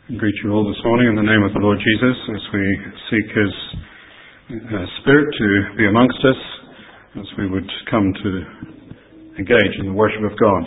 I greet you all this morning in the name of the Lord Jesus as we seek His Spirit to be amongst us, as we would come to engage in the worship of God.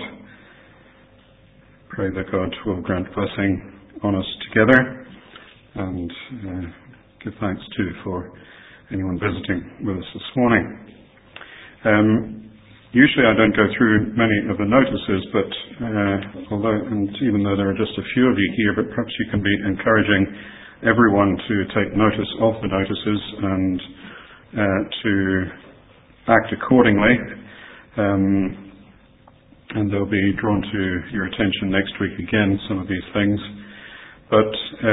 Pray that God will grant blessing on us together, and give thanks too for anyone visiting with us this morning. Usually I don't go through many of the notices, but even though there are just a few of you here, but perhaps you can be encouraging everyone to take notice of the notices and to act accordingly. And they'll be drawn to your attention next week again, some of these things. But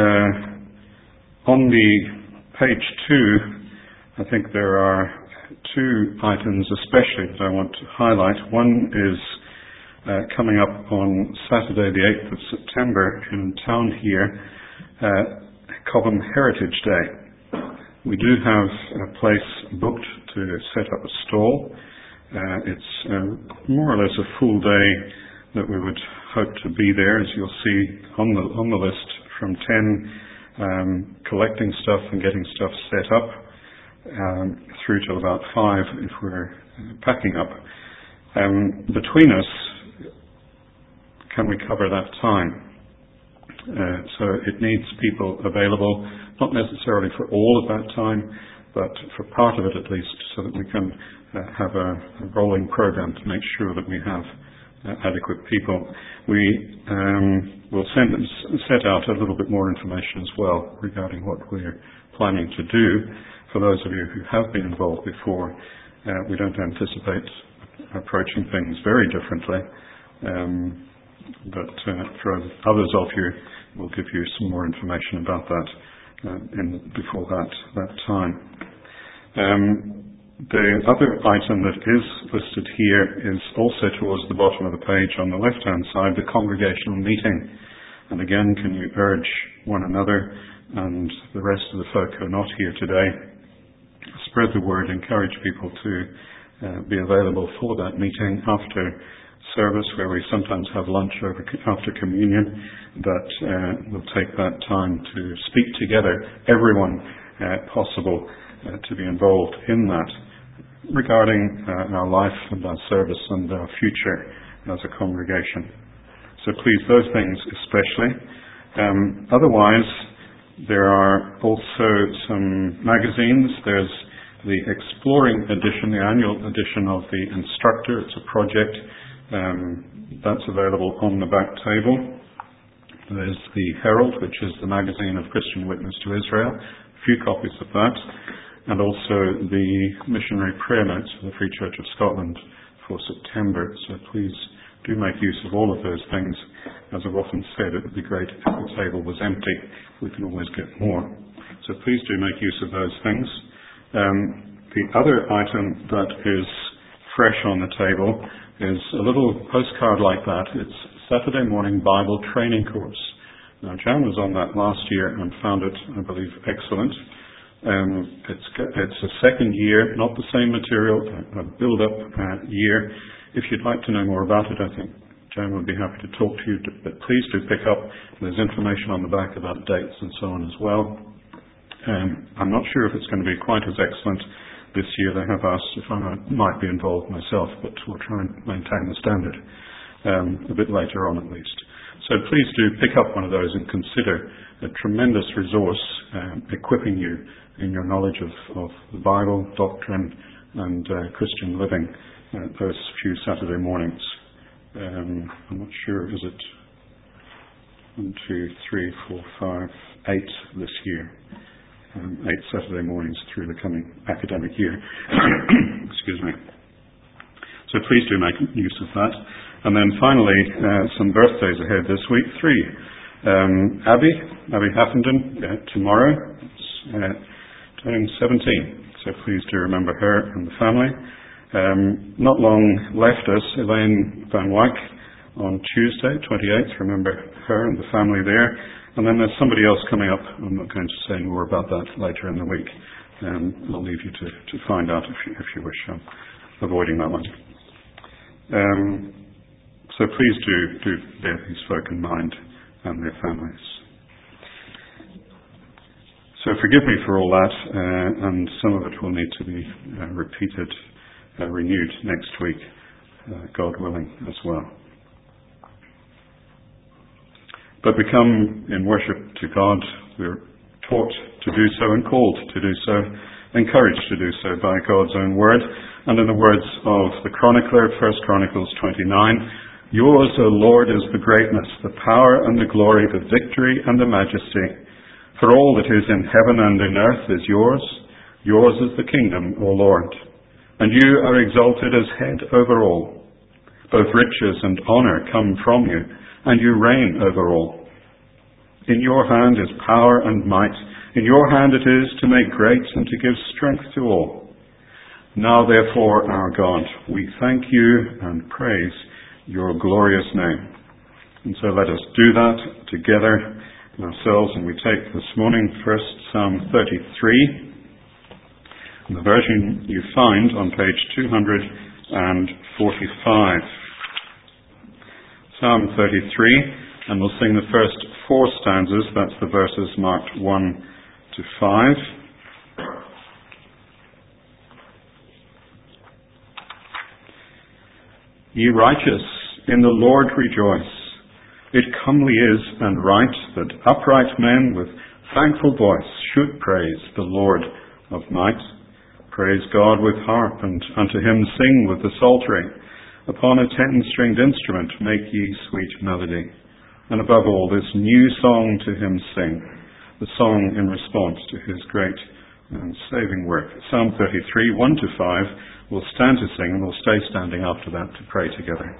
on the page 2, I think there are two items especially that I want to highlight. One is coming up on Saturday the 8th of September in town here, Cobham Heritage Day. We do have a place booked to set up a stall. It's more or less a full day that we would hope to be there, as you'll see on the list, from 10 collecting stuff and getting stuff set up, through till about 5 if we're packing up. Between us, can we cover that time? So it needs people available, not necessarily for all of that time, but for part of it at least, so that we can have a rolling program to make sure that we have adequate people. We will set out a little bit more information as well regarding what we're planning to do. For those of you who have been involved before, we don't anticipate approaching things very differently, but for others of you, we'll give you some more information about that before that time. The other item that is listed here is also towards the bottom of the page on the left-hand side, the congregational meeting. And again, can you urge one another and the rest of the folk who are not here today, spread the word, encourage people to be available for that meeting after service, where we sometimes have lunch after communion, that we'll take that time to speak together, everyone possible to be involved in that, regarding our life and our service and our future as a congregation. So please, those things especially. Otherwise, there are also some magazines. There's the Exploring edition, the annual edition of the Instructor. It's a project that's available on the back table. There's the Herald, which is the magazine of Christian Witness to Israel, a few copies of that, and also the Missionary Prayer Notes for the Free Church of Scotland for September. So please do make use of all of those things. As I've often said, it would be great if the table was empty. We can always get more. So please do make use of those things. The other item that is fresh on the table is a little postcard like that. It's Saturday Morning Bible Training Course. Now, Jan was on that last year and found it, I believe, excellent. It's a second year, not the same material, a build-up year. If you'd like to know more about it, I think Jan would be happy to talk to you, but please do pick up. There's information on the back about dates and so on as well. I'm not sure if it's going to be quite as excellent this year. They have asked if I might be involved myself, but we'll try and maintain the standard a bit later on at least. So please do pick up one of those and consider a tremendous resource equipping you in your knowledge of the Bible, doctrine, and Christian living those few Saturday mornings. I'm not sure, is it 1, 2, 3, 4, 5, 8 this year? 8 Saturday mornings through the coming academic year. Excuse me. So please do make use of that. And then finally, some birthdays ahead this week. 3. Abby Haffenden, tomorrow, turning 17. So please do remember her and the family. Not long left us, Elaine Van Wyk on Tuesday, 28th. Remember her and the family there. And then there's somebody else coming up. I'm not going to say more about that later in the week. I'll leave you to find out if you wish. I'm avoiding that one. So please do bear these folk in mind and their families. forgive me for all that, and some of it will need to be repeated, renewed next week, God willing, as well. But we come in worship to God. We're taught to do so and called to do so, encouraged to do so by God's own word. And in the words of the chronicler, 1 Chronicles 29, yours, O Lord, is the greatness, the power and the glory, the victory and the majesty. For all that is in heaven and in earth is yours. Yours is the kingdom, O Lord. And you are exalted as head over all. Both riches and honor come from you, and you reign over all. In your hand is power and might. In your hand it is to make great and to give strength to all. Now therefore, our God, we thank you and praise your glorious name. And so let us do that together ourselves, and we take this morning first Psalm 33, the version you find on page 245. Psalm 33, and we'll sing the first 4 stanzas. That's the verses marked 1 to 5. Ye righteous, in the Lord rejoice. It comely is and right that upright men with thankful voice should praise the Lord of might. Praise God with harp, and unto him sing with the psaltery. Upon a 10-stringed instrument make ye sweet melody. And above all, this new song to him sing, the song in response to his great and saving work. Psalm 33, 1 to 5, we'll stand to sing, and we'll stay standing after that to pray together.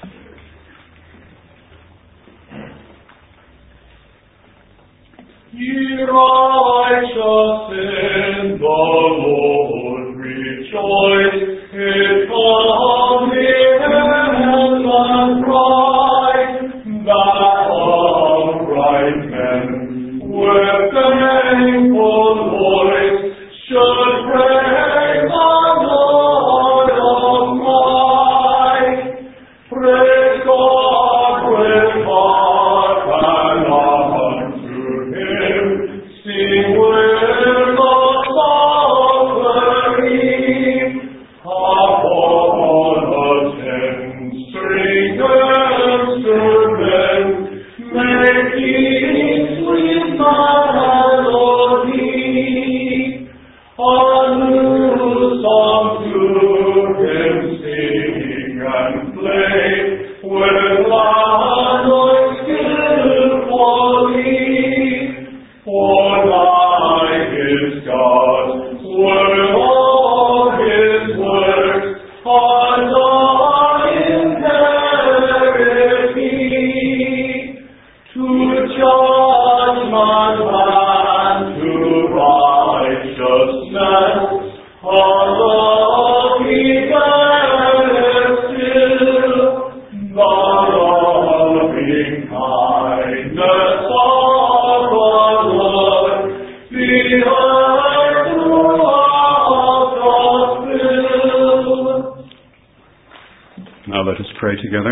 Ye righteous in the Lord rejoice, it comely and bright, that upright men with thankful voice should praise the Lord of might. Praise God with harp and unto him sing with the psaltery. Upon a 10-stringed instrument make ye sweet melody. A new song to him sing and play with loud noise skillfully. For like is God's word, all his works are done in verity. To judgment and to righteousness, Allah be guided still. The loving kindness of the Lord, the earth throughout doth fill. Now let us pray together.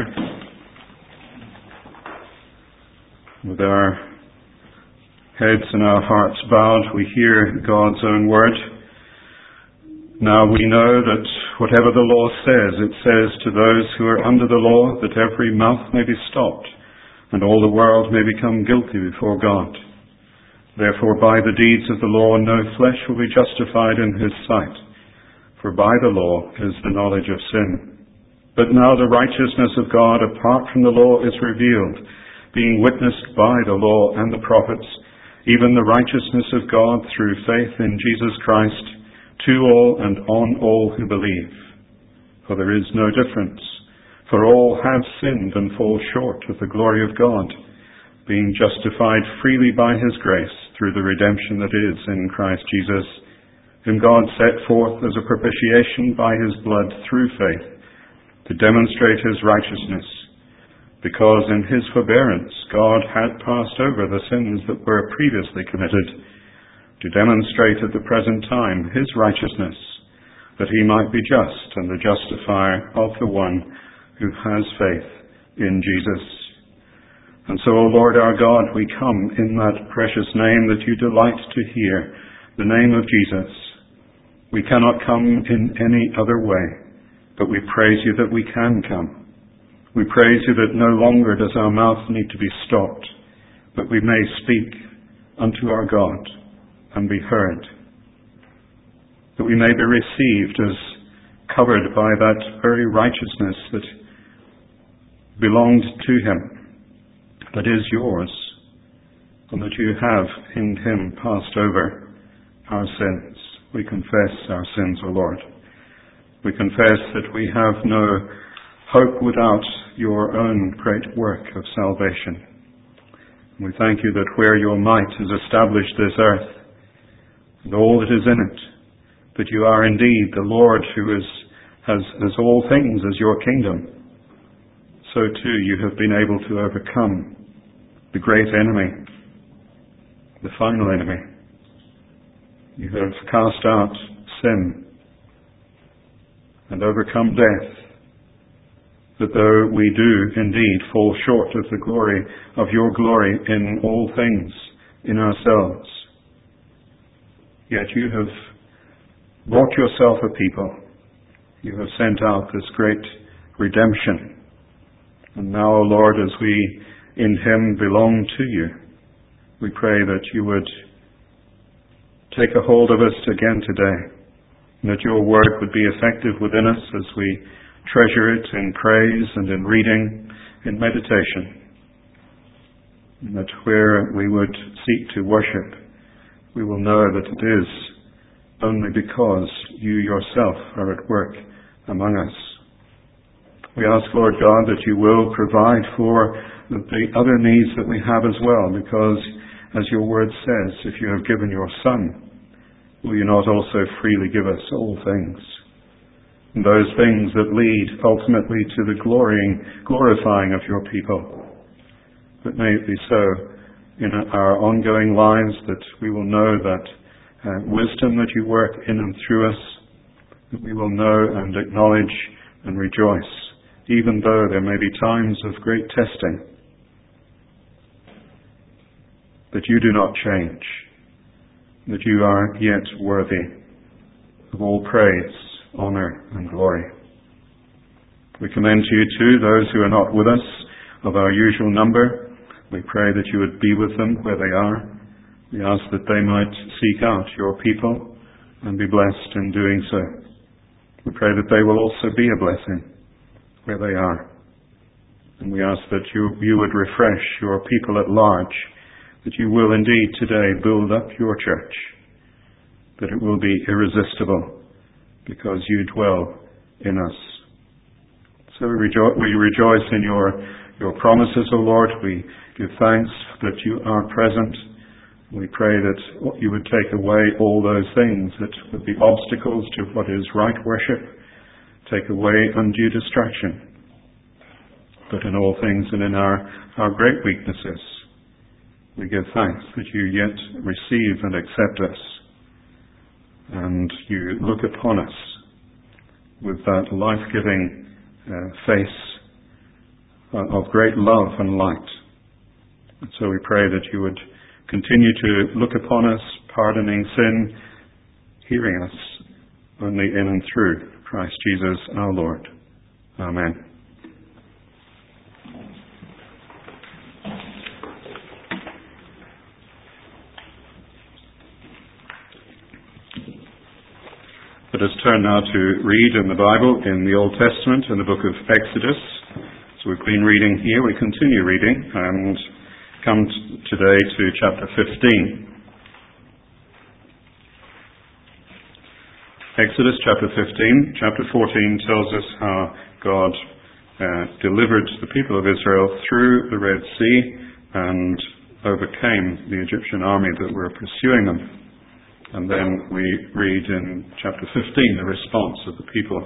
With our heads and our hearts bowed, we hear God's own word. Now we know that whatever the law says, it says to those who are under the law that every mouth may be stopped, and all the world may become guilty before God. Therefore by the deeds of the law no flesh will be justified in his sight, for by the law is the knowledge of sin. But now the righteousness of God apart from the law is revealed, being witnessed by the law and the prophets, even the righteousness of God through faith in Jesus Christ, to all and on all who believe. For there is no difference, for all have sinned and fall short of the glory of God, being justified freely by his grace through the redemption that is in Christ Jesus, whom God set forth as a propitiation by his blood through faith, to demonstrate his righteousness, because in his forbearance God had passed over the sins that were previously committed, to demonstrate at the present time his righteousness, that he might be just and the justifier of the one who has faith in Jesus. And so, O Lord our God, we come in that precious name that you delight to hear the name of Jesus. We cannot come in any other way, but we praise you that we can come. We praise you that no longer does our mouth need to be stopped, but we may speak unto our God and be heard, that we may be received as covered by that very righteousness that belonged to him, that is yours, and that you have in him passed over our sins. We confess our sins, O Lord. We confess that we have no hope without your own great work of salvation. We thank you that where your might has established this earth, and all that is in it, that you are indeed the Lord who has all things as your kingdom. So too you have been able to overcome the great enemy, the final enemy. You have cast out sin and overcome death, that though we do indeed fall short of the glory of your glory in all things, in ourselves, yet you have brought yourself a people. You have sent out this great redemption. And now, O Lord, as we in him belong to you, we pray that you would take a hold of us again today, and that your word would be effective within us as we treasure it in praise and in reading, in meditation, and that where we would seek to worship, we will know that it is only because you yourself are at work among us. We ask, Lord God, that you will provide for the other needs that we have as well, because, as your word says, if you have given your Son, will you not also freely give us all things? And those things that lead ultimately to the glorifying of your people. But may it be so in our ongoing lives that we will know that wisdom that you work in and through us, that we will know and acknowledge and rejoice, even though there may be times of great testing, that you do not change, that you are yet worthy of all praise, honor, and glory. We commend to you too those who are not with us of our usual number. We pray that you would be with them where they are. We ask that they might seek out your people and be blessed in doing so. We pray that they will also be a blessing where they are. And we ask that you would refresh your people at large, that you will indeed today build up your church, that it will be irresistible because you dwell in us. So we rejoice in your promises, O Lord. We give thanks that you are present. We pray that you would take away all those things that would be obstacles to what is right worship, take away undue distraction. But in all things and in our great weaknesses, we give thanks that you yet receive and accept us, and you look upon us with that life-giving face of great love and light. And so we pray that you would continue to look upon us, pardoning sin, hearing us only in and through Christ Jesus our Lord. Amen. Let us turn now to read in the Bible, in the Old Testament, in the book of Exodus. So we've been reading here, we continue reading, and come today to chapter 15. Exodus chapter 15. Chapter 14 tells us how God delivered the people of Israel through the Red Sea and overcame the Egyptian army that were pursuing them. And then we read in chapter 15 the response of the people.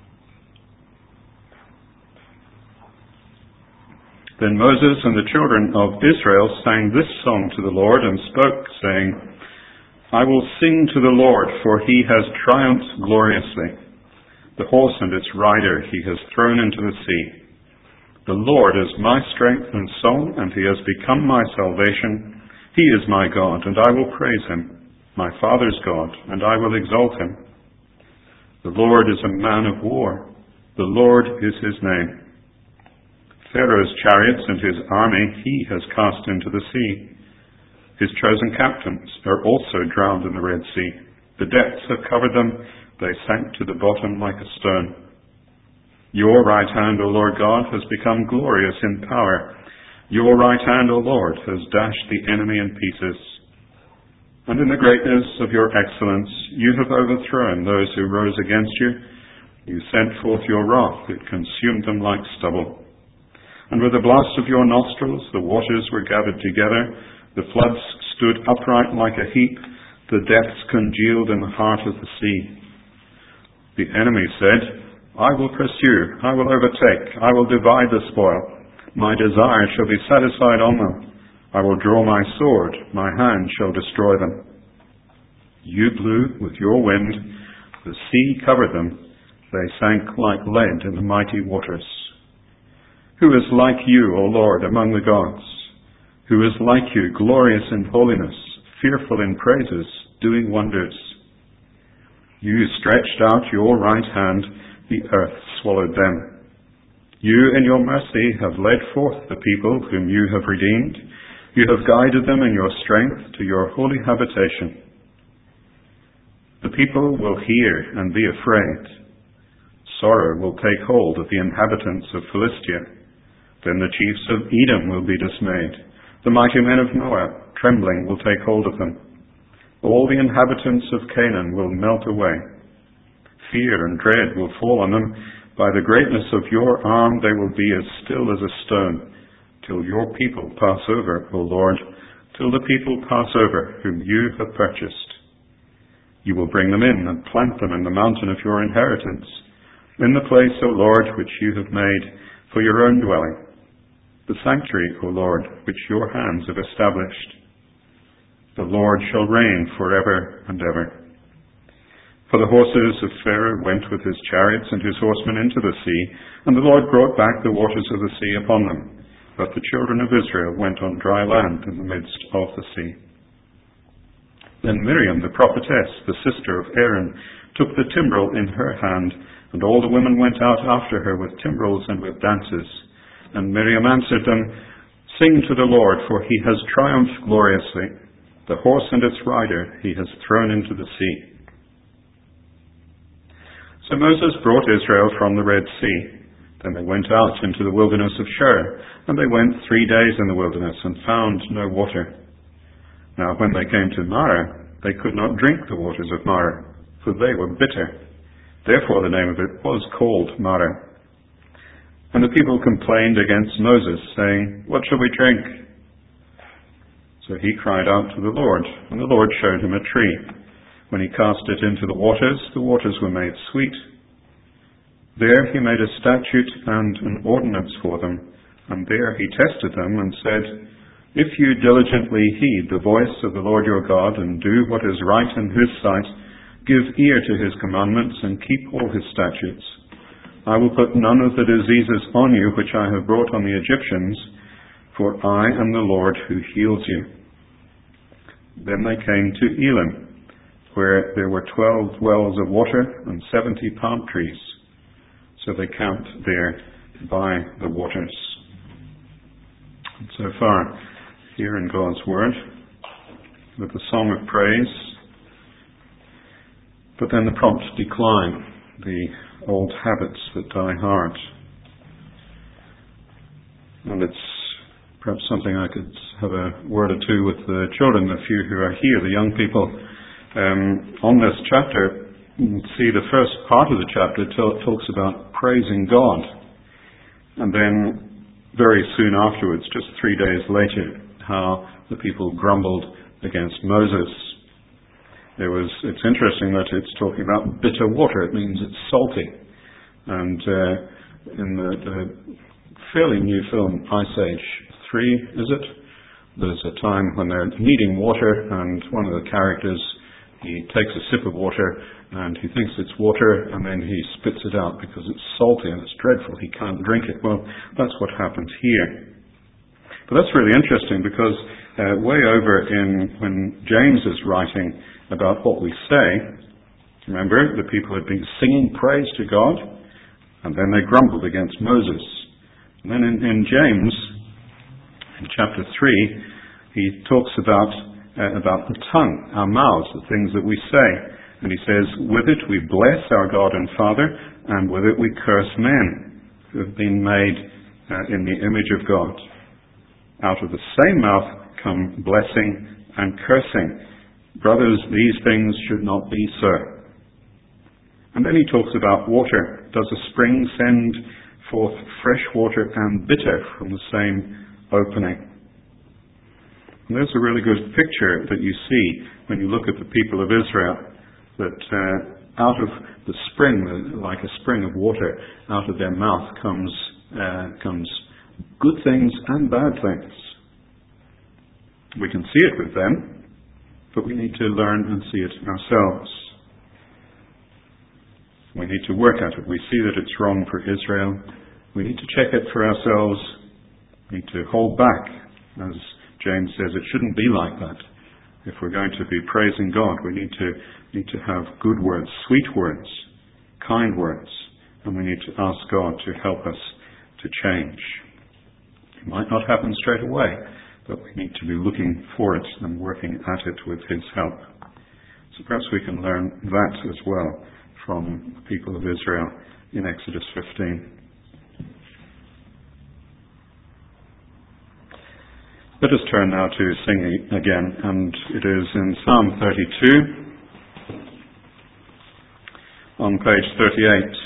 Then Moses and the children of Israel sang this song to the Lord and spoke, saying, I will sing to the Lord, for he has triumphed gloriously. The horse and its rider he has thrown into the sea. The Lord is my strength and song, and he has become my salvation. He is my God, and I will praise him. my father's God, and I will exalt him. The Lord is a man of war. The Lord is his name. Pharaoh's chariots and his army he has cast into the sea. His chosen captains are also drowned in the Red Sea. The depths have covered them. They sank to the bottom like a stone. Your right hand, O Lord God, has become glorious in power. Your right hand, O Lord, has dashed the enemy in pieces. And in the greatness of your excellence, you have overthrown those who rose against you. You sent forth your wrath, it consumed them like stubble. And with the blast of your nostrils, the waters were gathered together. The floods stood upright like a heap. The depths congealed in the heart of the sea. The enemy said, I will pursue, I will overtake, I will divide the spoil. My desire shall be satisfied on them. I will draw my sword, my hand shall destroy them. You blew with your wind, the sea covered them. They sank like lead in the mighty waters. Who is like you, O Lord, among the gods? Who is like you, glorious in holiness, fearful in praises, doing wonders? You stretched out your right hand, the earth swallowed them. You in your mercy have led forth the people whom you have redeemed. You have guided them in your strength to your holy habitation. The people will hear and be afraid. Sorrow will take hold of the inhabitants of Philistia. Then the chiefs of Edom will be dismayed. The mighty men of Moab, trembling, will take hold of them. All the inhabitants of Canaan will melt away. Fear and dread will fall on them. By the greatness of your arm they will be as still as a stone, till your people pass over, O Lord, till the people pass over whom you have purchased. You will bring them in and plant them in the mountain of your inheritance, in the place, O Lord, which you have made for your own dwelling, the sanctuary, O Lord, which your hands have established. The Lord shall reign forever and ever. For the horses of Pharaoh went with his chariots and his horsemen into the sea, and the Lord brought back the waters of the sea upon them. But the children of Israel went on dry land in the midst of the sea. Then Miriam, the prophetess, the sister of Aaron, took the timbrel in her hand, and all the women went out after her with timbrels and with dances. And Miriam answered them, Sing to the Lord, for he has triumphed gloriously. The horse and its rider he has thrown into the sea. So Moses brought Israel from the Red Sea. Then they went out into the wilderness of Shur, and they went 3 days in the wilderness and found no water. Now when they came to Marah, they could not drink the waters of Marah, for they were bitter. Therefore the name of it was called Marah. And the people complained against Moses, saying, What shall we drink? So he cried out to the Lord, and the Lord showed him a tree. When he cast it into the waters were made sweet. There he made a statute and an ordinance for them, and there he tested them and said, If you diligently heed the voice of the Lord your God, and do what is right in his sight, give ear to his commandments, and keep all his statutes, I will put none of the diseases on you which I have brought on the Egyptians, for I am the Lord who heals you. Then they came to Elim, where there were 12 wells of water and 70 palm trees. So they camped there by the waters. And so far, here in God's Word, with the song of praise, but then the prompt decline, the old habits that die hard. And it's perhaps something I could have a word or two with the children, the few who are here, the young people, on this chapter. You see the first part of the chapter talks about praising God. And then very soon afterwards, just 3 days later, how the people grumbled against Moses. It's interesting that it's talking about bitter water. It means it's salty. And in the fairly new film, Ice Age 3, is it? There's a time when they're needing water, and one of the characters, he takes a sip of water, and he thinks it's water, and then he spits it out because it's salty and it's dreadful. He can't drink it. Well, that's what happened here. But that's really interesting because way over when James is writing, about what we say. Remember, the people had been singing praise to God, and then they grumbled against Moses. And then in James, in chapter 3, he talks about the tongue, our mouths, the things that we say. And he says, with it we bless our God and Father, and with it we curse men who have been made in the image of God. Out of the same mouth come blessing and cursing. Brothers, these things should not be so. And then he talks about water. Does a spring send forth fresh water and bitter from the same opening? And there's a really good picture that you see when you look at the people of Israel, that out of the spring, like a spring of water, out of their mouth comes good things and bad things. We can see it with them, but we need to learn and see it ourselves. We need to work at it. We see that it's wrong for Israel. We need to check it for ourselves. We need to hold back. As James says, it shouldn't be like that. If we're going to be praising God, we need to have good words, sweet words, kind words, and we need to ask God to help us to change. It might not happen straight away, but we need to be looking for it and working at it with His help. So perhaps we can learn that as well from the people of Israel in Exodus 15. Let us turn now to singing again, and it is in Psalm 32 on page 38.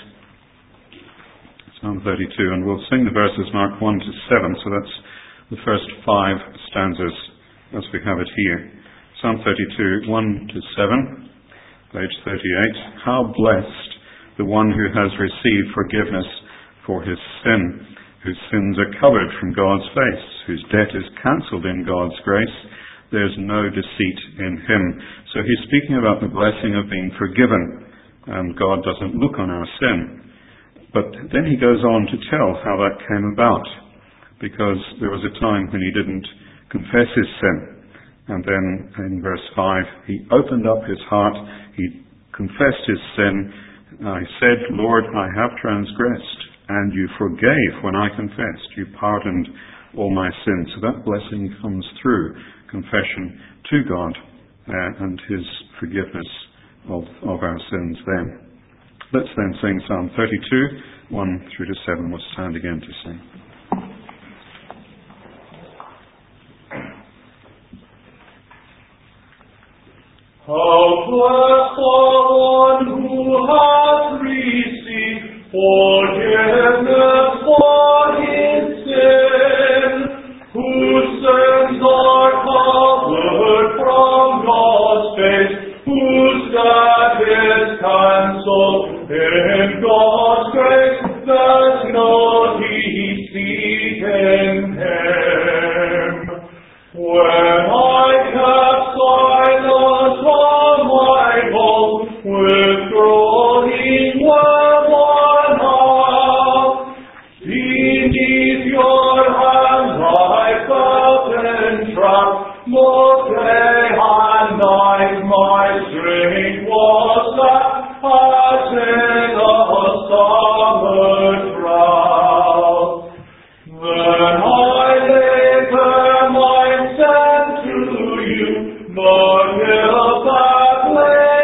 Psalm 32, and we'll sing the verses marked 1 to 7, so that's the first 5 stanzas as we have it here. Psalm 32, 1 to 7, page 38. How blessed the one who has received forgiveness for his sin, whose sins are covered from God's face, whose debt is cancelled in God's grace. There's no deceit in him. So he's speaking about the blessing of being forgiven, and God doesn't look on our sin. But then he goes on to tell how that came about, because there was a time when he didn't confess his sin. And then in verse 5, he opened up his heart, he confessed his sin. I said, Lord, I have transgressed, and you forgave when I confessed. You pardoned all my sins. So that blessing comes through confession to God and his forgiveness of our sins then. Let's then sing Psalm 32, 1 through to 7. We'll stand again to sing. How blessed the one who has received forgiveness for his sin, whose sins are covered from God's face, whose debt is cancelled in God's grace. There's no deceit in him. When I kept silence from my home, with groaning were one heart, beneath your hands I felt entrapped, both day and night my strength was sapped, as in a summer drought. Then I later mine sent to you, but ill that lay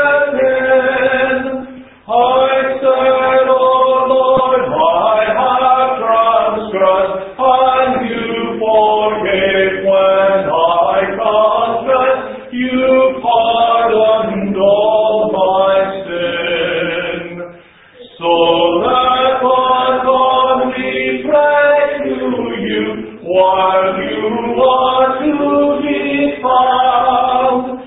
within. I said, O Lord, I have transgressed, and you forgave when I confessed. You pardoned all my sin. So let God we pray to you, while you are to be found.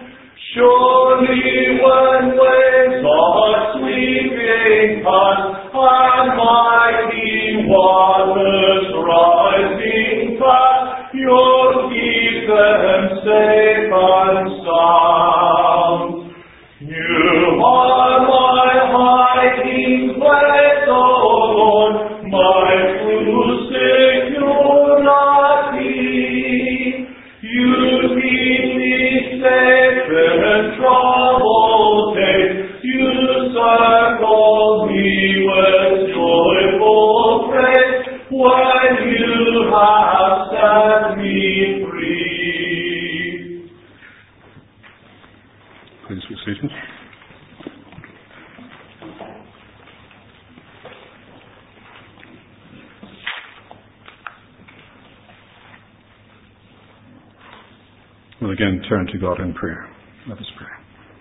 Surely when waves are sweeping past, and mighty waters rising fast, you'll keep them safe and sound. You are my hiding place, O Lord, my true security. You keep me safe and true. seated. We'll again turn to God in prayer. Let us pray.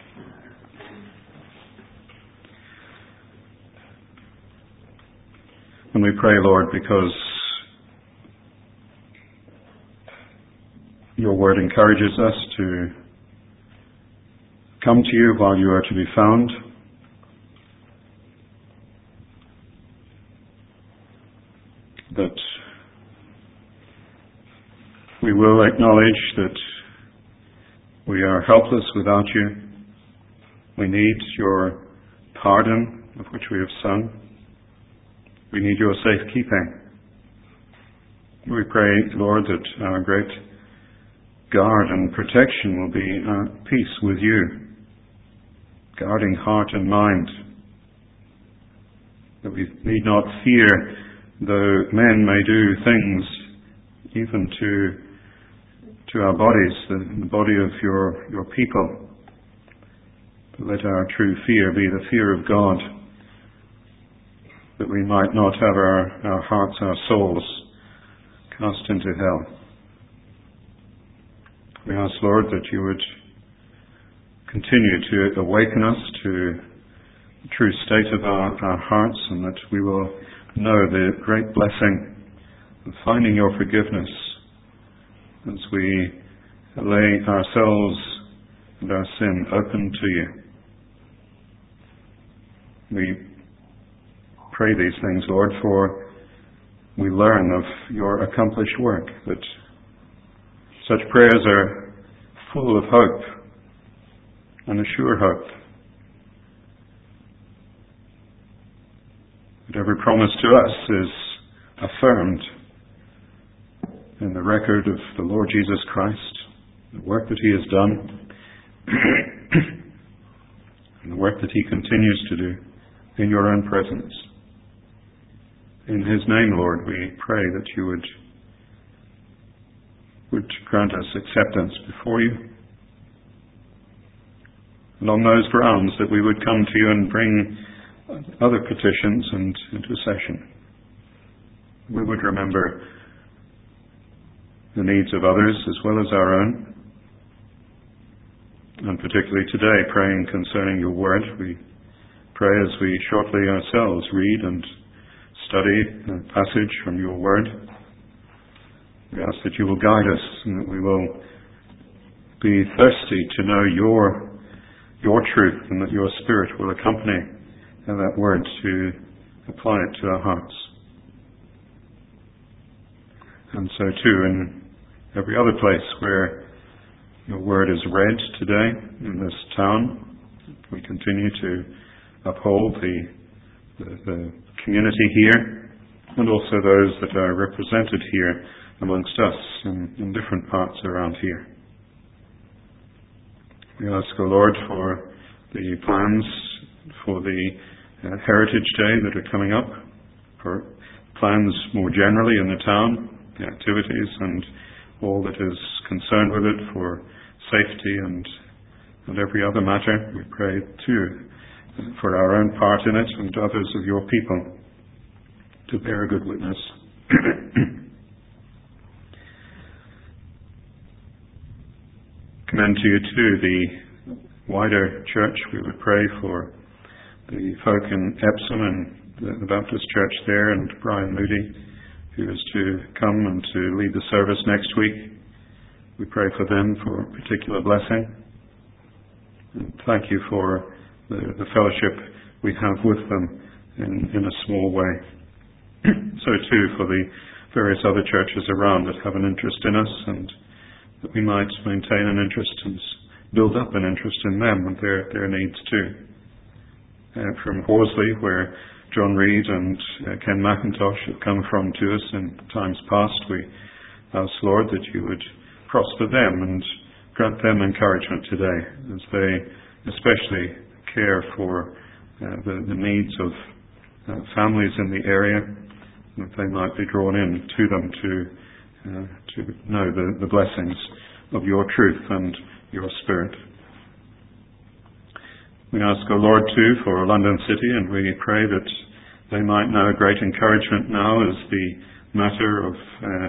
And we pray, Lord, because your word encourages us to come to you while you are to be found. That we will acknowledge that we are helpless without you. We need your pardon, of which we have sung. We need your safekeeping. We pray, Lord, that our great guard and protection will be our peace with you, guarding heart and mind. That we need not fear, though men may do things even to our bodies, the body of your people. But let our true fear be the fear of God, that we might not have our hearts, our souls cast into hell. We ask, Lord, that you would continue to awaken us to the true state of our hearts, and that we will know the great blessing of finding your forgiveness as we lay ourselves and our sin open to you. We pray these things, Lord, for we learn of your accomplished work, that such prayers are full of hope and a sure hope. That every promise to us is affirmed in the record of the Lord Jesus Christ, the work that he has done, and the work that he continues to do in your own presence. In his name, Lord, we pray that you would grant us acceptance before you. And on those grounds, that we would come to you and bring other petitions and intercession. We would remember the needs of others as well as our own. And particularly today, praying concerning your word, we pray as we shortly ourselves read and study a passage from your word. We ask that you will guide us and that we will be thirsty to know your truth, and that your Spirit will accompany that word to apply it to our hearts. And so too in every other place where your word is read today in this town, we continue to uphold the community here, and also those that are represented here amongst us in different parts around here. We ask, O Lord, for the plans for the Heritage Day that are coming up, for plans more generally in the town, the activities and all that is concerned with it, for safety and every other matter. We pray too for our own part in it and others of your people to bear good witness. Commend to you too the wider church. We would pray for the folk in Epsom and the Baptist church there, and Brian Moody, who is to come and to lead the service next week. We pray for them for particular blessing. And thank you for the fellowship we have with them in a small way. So too for the various other churches around that have an interest in us, and that we might maintain an interest and build up an interest in them and their needs too. From Horsley, where John Reed and Ken McIntosh have come from to us in times past, we ask, Lord, that you would prosper them and grant them encouragement today as they especially care for the needs of families in the area, that they might be drawn in to them to know the blessings of your truth and your Spirit. We ask, O Lord, too, for London City, and we pray that they might know a great encouragement now as the matter of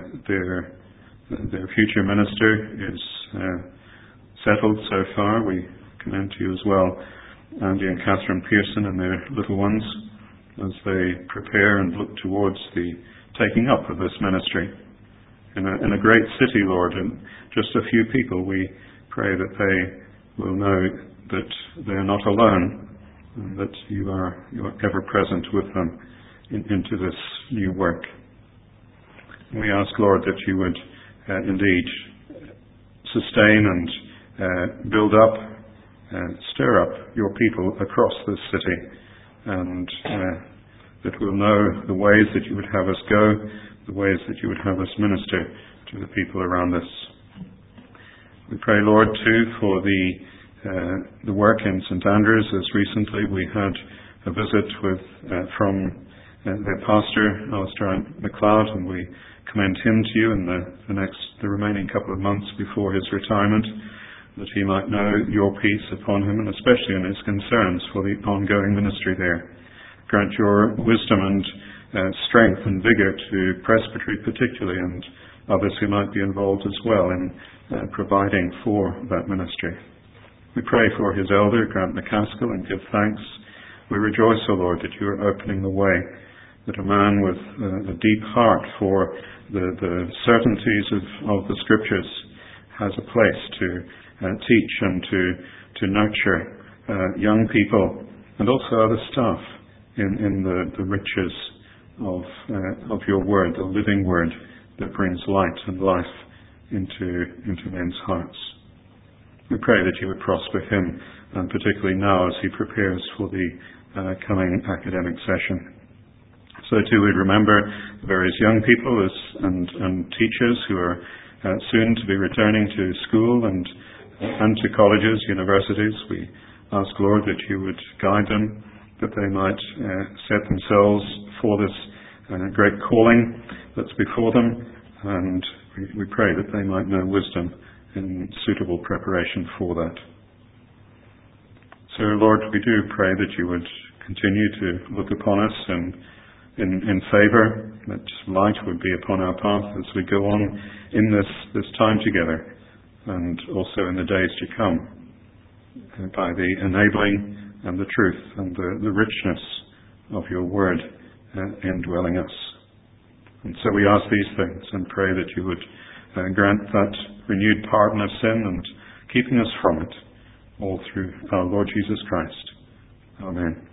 their future minister is settled so far. We commend to you as well Andy and Catherine Pearson and their little ones as they prepare and look towards the taking up of this ministry. In a great city, Lord, and just a few people, we pray that they will know that they are not alone, and that you are ever present with them into this new work. We ask, Lord, that you would indeed sustain and build up and stir up your people across this city, and that we'll know the ways that you would have us go, the ways that you would have us minister to the people around us. We pray, Lord, too, for the work in St Andrews. As recently we had a visit from their pastor, Alistair MacLeod, and we commend him to you in the remaining couple of months before his retirement, that he might know your peace upon him, and especially in his concerns for the ongoing ministry there. Grant your wisdom and strength and vigour to presbytery particularly, and others who might be involved as well in providing for that ministry. We pray for his elder, Grant McCaskill, and give thanks. We rejoice, O Lord, that you are opening the way, that a man with a deep heart for the certainties of the Scriptures has a place to teach and to nurture young people and also other staff in the riches of your word, the living word that brings light and life into men's hearts. We pray that you would prosper him, and particularly now as he prepares for the coming academic session. So too we'd remember the various young people and teachers who are soon to be returning to school and to colleges, universities. We ask, Lord, that you would guide them, that they might set themselves for this great calling that's before them, and we pray that they might know wisdom in suitable preparation for that. So, Lord, we do pray that you would continue to look upon us and in favour, that light would be upon our path as we go on in this time together, and also in the days to come, by the enabling and the truth and the richness of your word indwelling us. And so we ask these things and pray that you would grant that renewed pardon of sin and keeping us from it, all through our Lord Jesus Christ. Amen.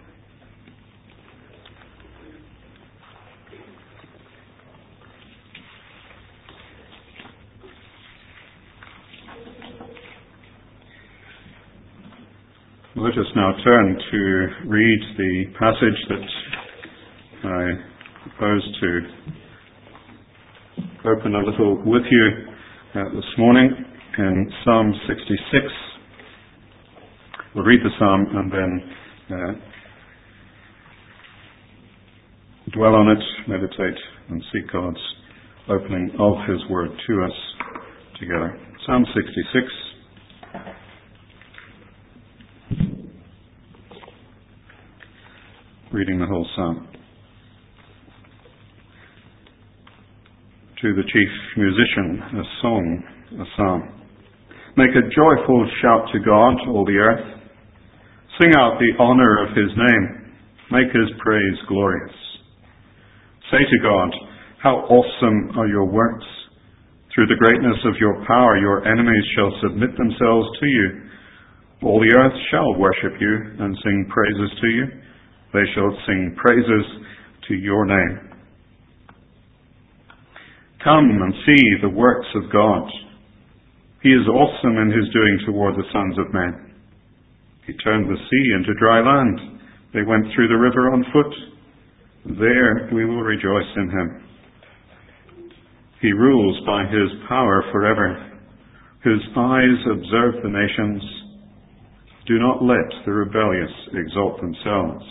Let us now turn to read the passage that I propose to open a little with you this morning in Psalm 66. We'll read the psalm and then dwell on it, meditate, and seek God's opening of his word to us together. Psalm 66. Reading the whole psalm. To the chief musician, a song, a psalm. Make a joyful shout to God, all the earth. Sing out the honour of his name. Make his praise glorious. Say to God, how awesome are your works. Through the greatness of your power, your enemies shall submit themselves to you. All the earth shall worship you and sing praises to you. They shall sing praises to your name. Come and see the works of God. He is awesome in his doing toward the sons of men. He turned the sea into dry land. They went through the river on foot. There we will rejoice in him. He rules by his power forever. His eyes observe the nations. Do not let the rebellious exalt themselves.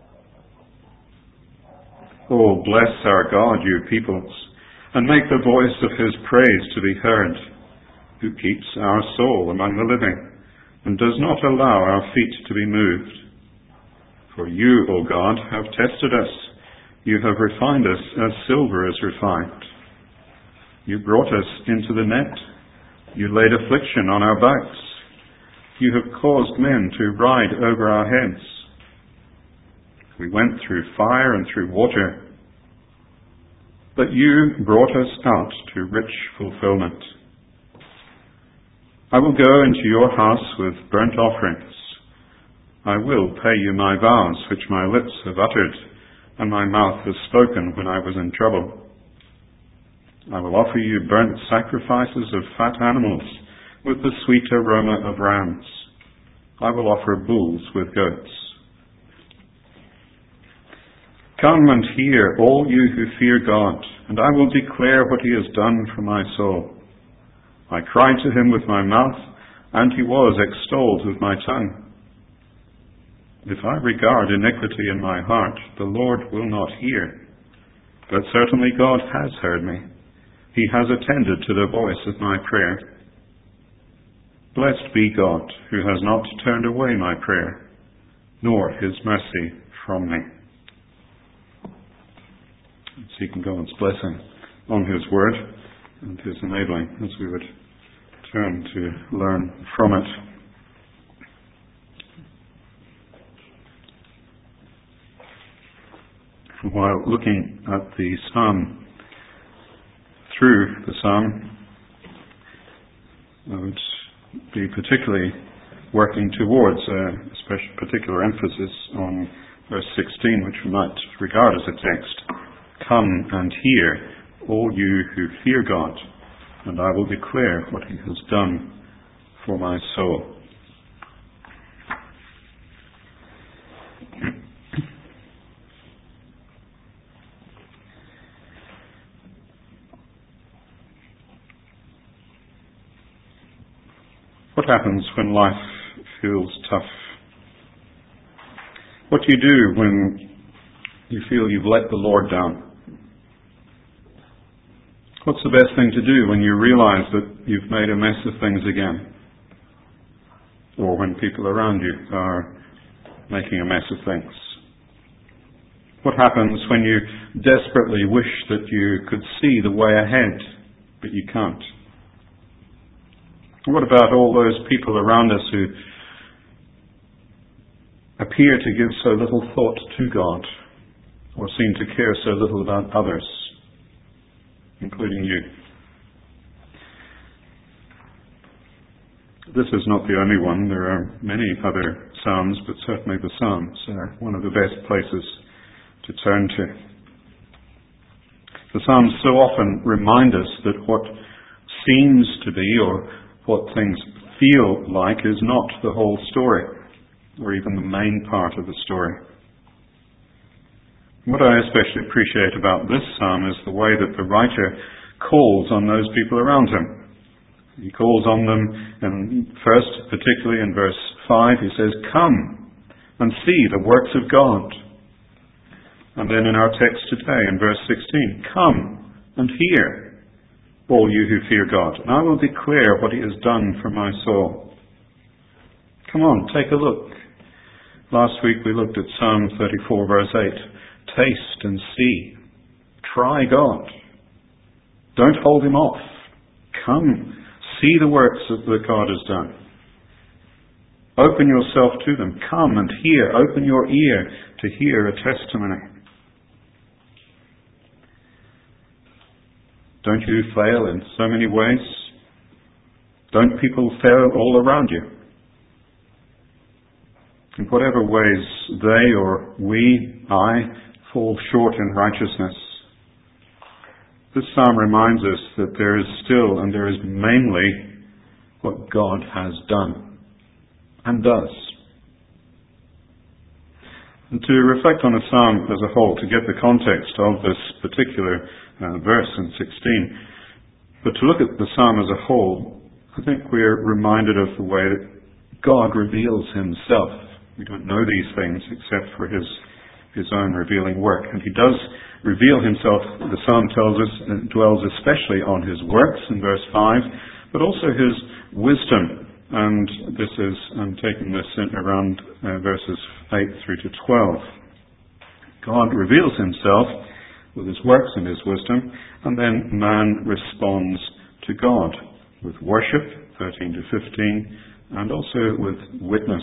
Oh, bless our God, you peoples, and make the voice of his praise to be heard, who keeps our soul among the living, and does not allow our feet to be moved. For you, O God, have tested us. You have refined us as silver is refined. You brought us into the net. You laid affliction on our backs. You have caused men to ride over our heads. We went through fire and through water, but you brought us out to rich fulfillment. I will go into your house with burnt offerings. I will pay you my vows which my lips have uttered, and my mouth has spoken when I was in trouble. I will offer you burnt sacrifices of fat animals with the sweet aroma of rams. I will offer bulls with goats. Come and hear, all you who fear God, and I will declare what he has done for my soul. I cried to him with my mouth, and he was extolled with my tongue. If I regard iniquity in my heart, the Lord will not hear. But certainly God has heard me. He has attended to the voice of my prayer. Blessed be God, who has not turned away my prayer, nor his mercy from me. Seeking God's blessing on his word and his enabling as we would turn to learn from it. While looking at the psalm, through the psalm, I would be particularly working towards a special particular emphasis on verse 16, which we might regard as a text. Come and hear, all you who fear God, and I will declare what he has done for my soul. What happens when life feels tough? What do you do when you feel you've let the Lord down? What's the best thing to do when you realize that you've made a mess of things again? Or when people around you are making a mess of things? What happens when you desperately wish that you could see the way ahead, but you can't? What about all those people around us who appear to give so little thought to God, or seem to care so little about others, including you? This is not the only one. There are many other psalms, but certainly the Psalms are one of the best places to turn to. The Psalms so often remind us that what seems to be, or what things feel like, is not the whole story, or even the main part of the story. What I especially appreciate about this psalm is the way that the writer calls on those people around him. He calls on them, and first, particularly in verse 5, he says, "Come and see the works of God." And then in our text today, in verse 16, "Come and hear, all you who fear God, and I will declare what he has done for my soul." Come on, take a look. Last week we looked at Psalm 34, verse 8. Taste and see. Try God. Don't hold him off. Come, see the works that God has done. Open yourself to them. Come and hear. Open your ear to hear a testimony. Don't you fail in so many ways? Don't people fail all around you? In whatever ways they or I fall short in righteousness, this psalm reminds us that there is still, and there is mainly, what God has done and does. And to reflect on the psalm as a whole, to get the context of this particular verse in 16, but to look at the psalm as a whole, I think we're reminded of the way that God reveals himself. We don't know these things except for his own revealing work. And he does reveal himself, the psalm tells us, and dwells especially on his works in verse 5, but also his wisdom And this is, I'm taking this in around verses 8 through to 12. God reveals himself with his works and his wisdom, and then man responds to God with worship, 13 to 15, and also with witness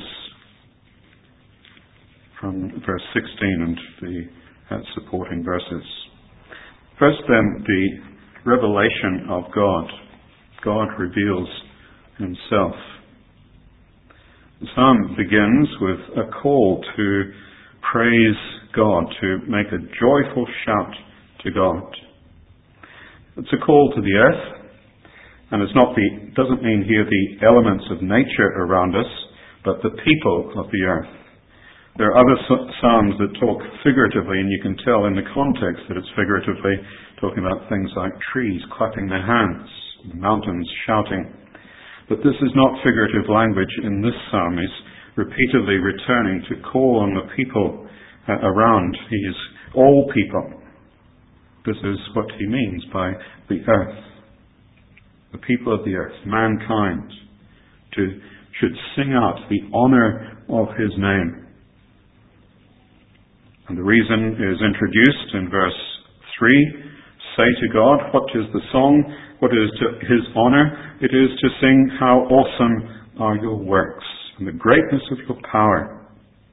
from verse 16 and the supporting verses. First then, the revelation of God. God reveals himself. The psalm begins with a call to praise God, to make a joyful shout to God. It's a call to the earth, and doesn't mean here the elements of nature around us, but the people of the earth. There are other psalms that talk figuratively, and you can tell in the context that it's figuratively talking about things like trees clapping their hands, mountains shouting. But this is not figurative language in this psalm. He's repeatedly returning to call on the people around. He is all people. This is what he means by the earth. The people of the earth, mankind, should sing out the honor of his name. And the reason is introduced in verse 3. Say to God, what is the song? What is to his honor? It is to sing how awesome are your works and the greatness of your power.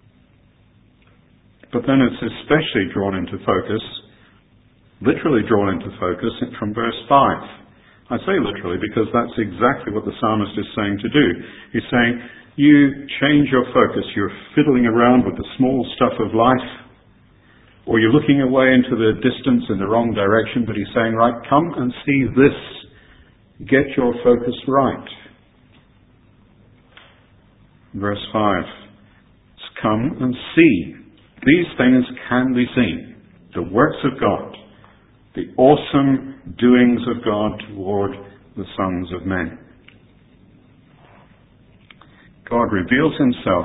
But then it's especially drawn into focus, literally drawn into focus from verse 5. I say literally because that's exactly what the psalmist is saying to do. He's saying, you change your focus. You're fiddling around with the small stuff of life, or you're looking away into the distance in the wrong direction, but he's saying, right, come and see this. Get your focus right. Verse 5. Come and see. These things can be seen. The works of God. The awesome doings of God toward the sons of men. God reveals himself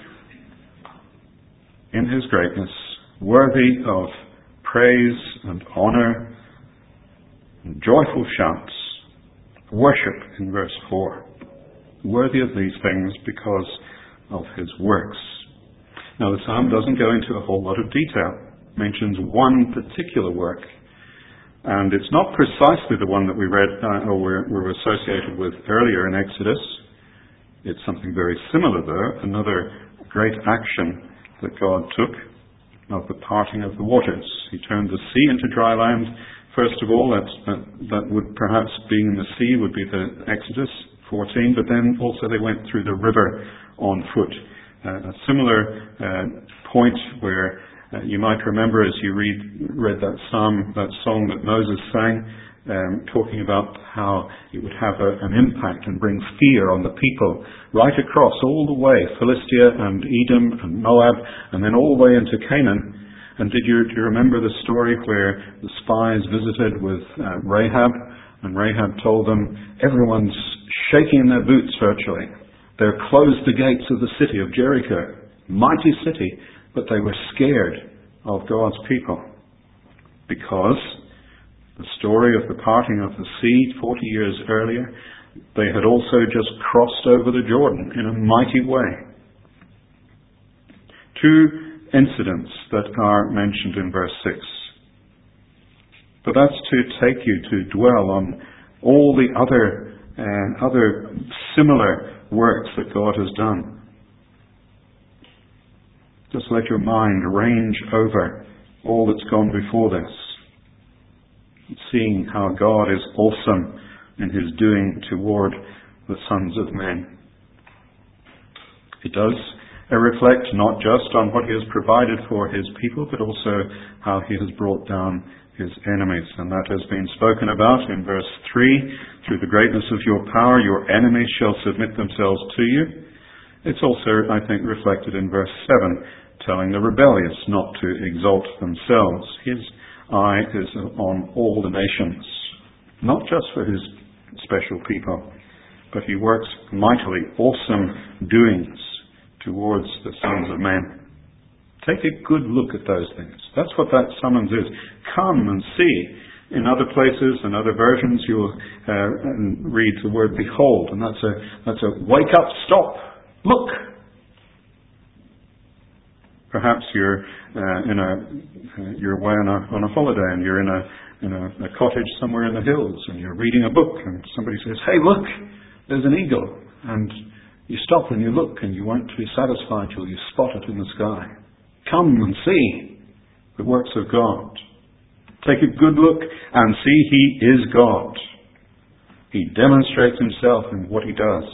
in his greatness, worthy of praise and honor and joyful shouts, worship in verse 4. Worthy of these things because of his works. Now the psalm doesn't go into a whole lot of detail. It mentions one particular work. And it's not precisely the one that we read or were associated with earlier in Exodus. It's something very similar though, another great action that God took of the parting of the waters. He turned the sea into dry land. First of all, that would perhaps, being in the sea, would be the Exodus 14, but then also they went through the river on foot. A similar point where you might remember as you read that psalm, that song that Moses sang, talking about how it would have an impact and bring fear on the people right across all the way, Philistia and Edom and Moab, and then all the way into Canaan. And do you remember the story where the spies visited with Rahab, and Rahab told them, everyone's shaking in their boots virtually. They're closed the gates of the city of Jericho, mighty city, but they were scared of God's people because the story of the parting of the sea 40 years earlier, they had also just crossed over the Jordan in a mighty way. Two incidents that are mentioned in verse 6. But that's to take you to dwell on all the other similar works that God has done. Just let your mind range over all that's gone before this, seeing how God is awesome in his doing toward the sons of men. It does reflect not just on what he has provided for his people, but also how he has brought down his enemies. And that has been spoken about in verse 3. Through the greatness of your power, your enemies shall submit themselves to you. It's also, I think, reflected in verse 7, telling the rebellious not to exalt themselves. His eye is on all the nations, not just for his special people, but he works mightily awesome doings towards the sons of men. Take a good look at those things. That's what that summons is. Come and see. In other places and other versions, you'll read the word behold, and that's a wake up, stop, look. Perhaps you're away on a holiday, and you're in a cottage somewhere in the hills, and you're reading a book, and somebody says, "Hey, look, there's an eagle," and you stop and you look, and you won't be satisfied till you spot it in the sky. Come and see the works of God. Take a good look and see He is God. He demonstrates Himself in what He does.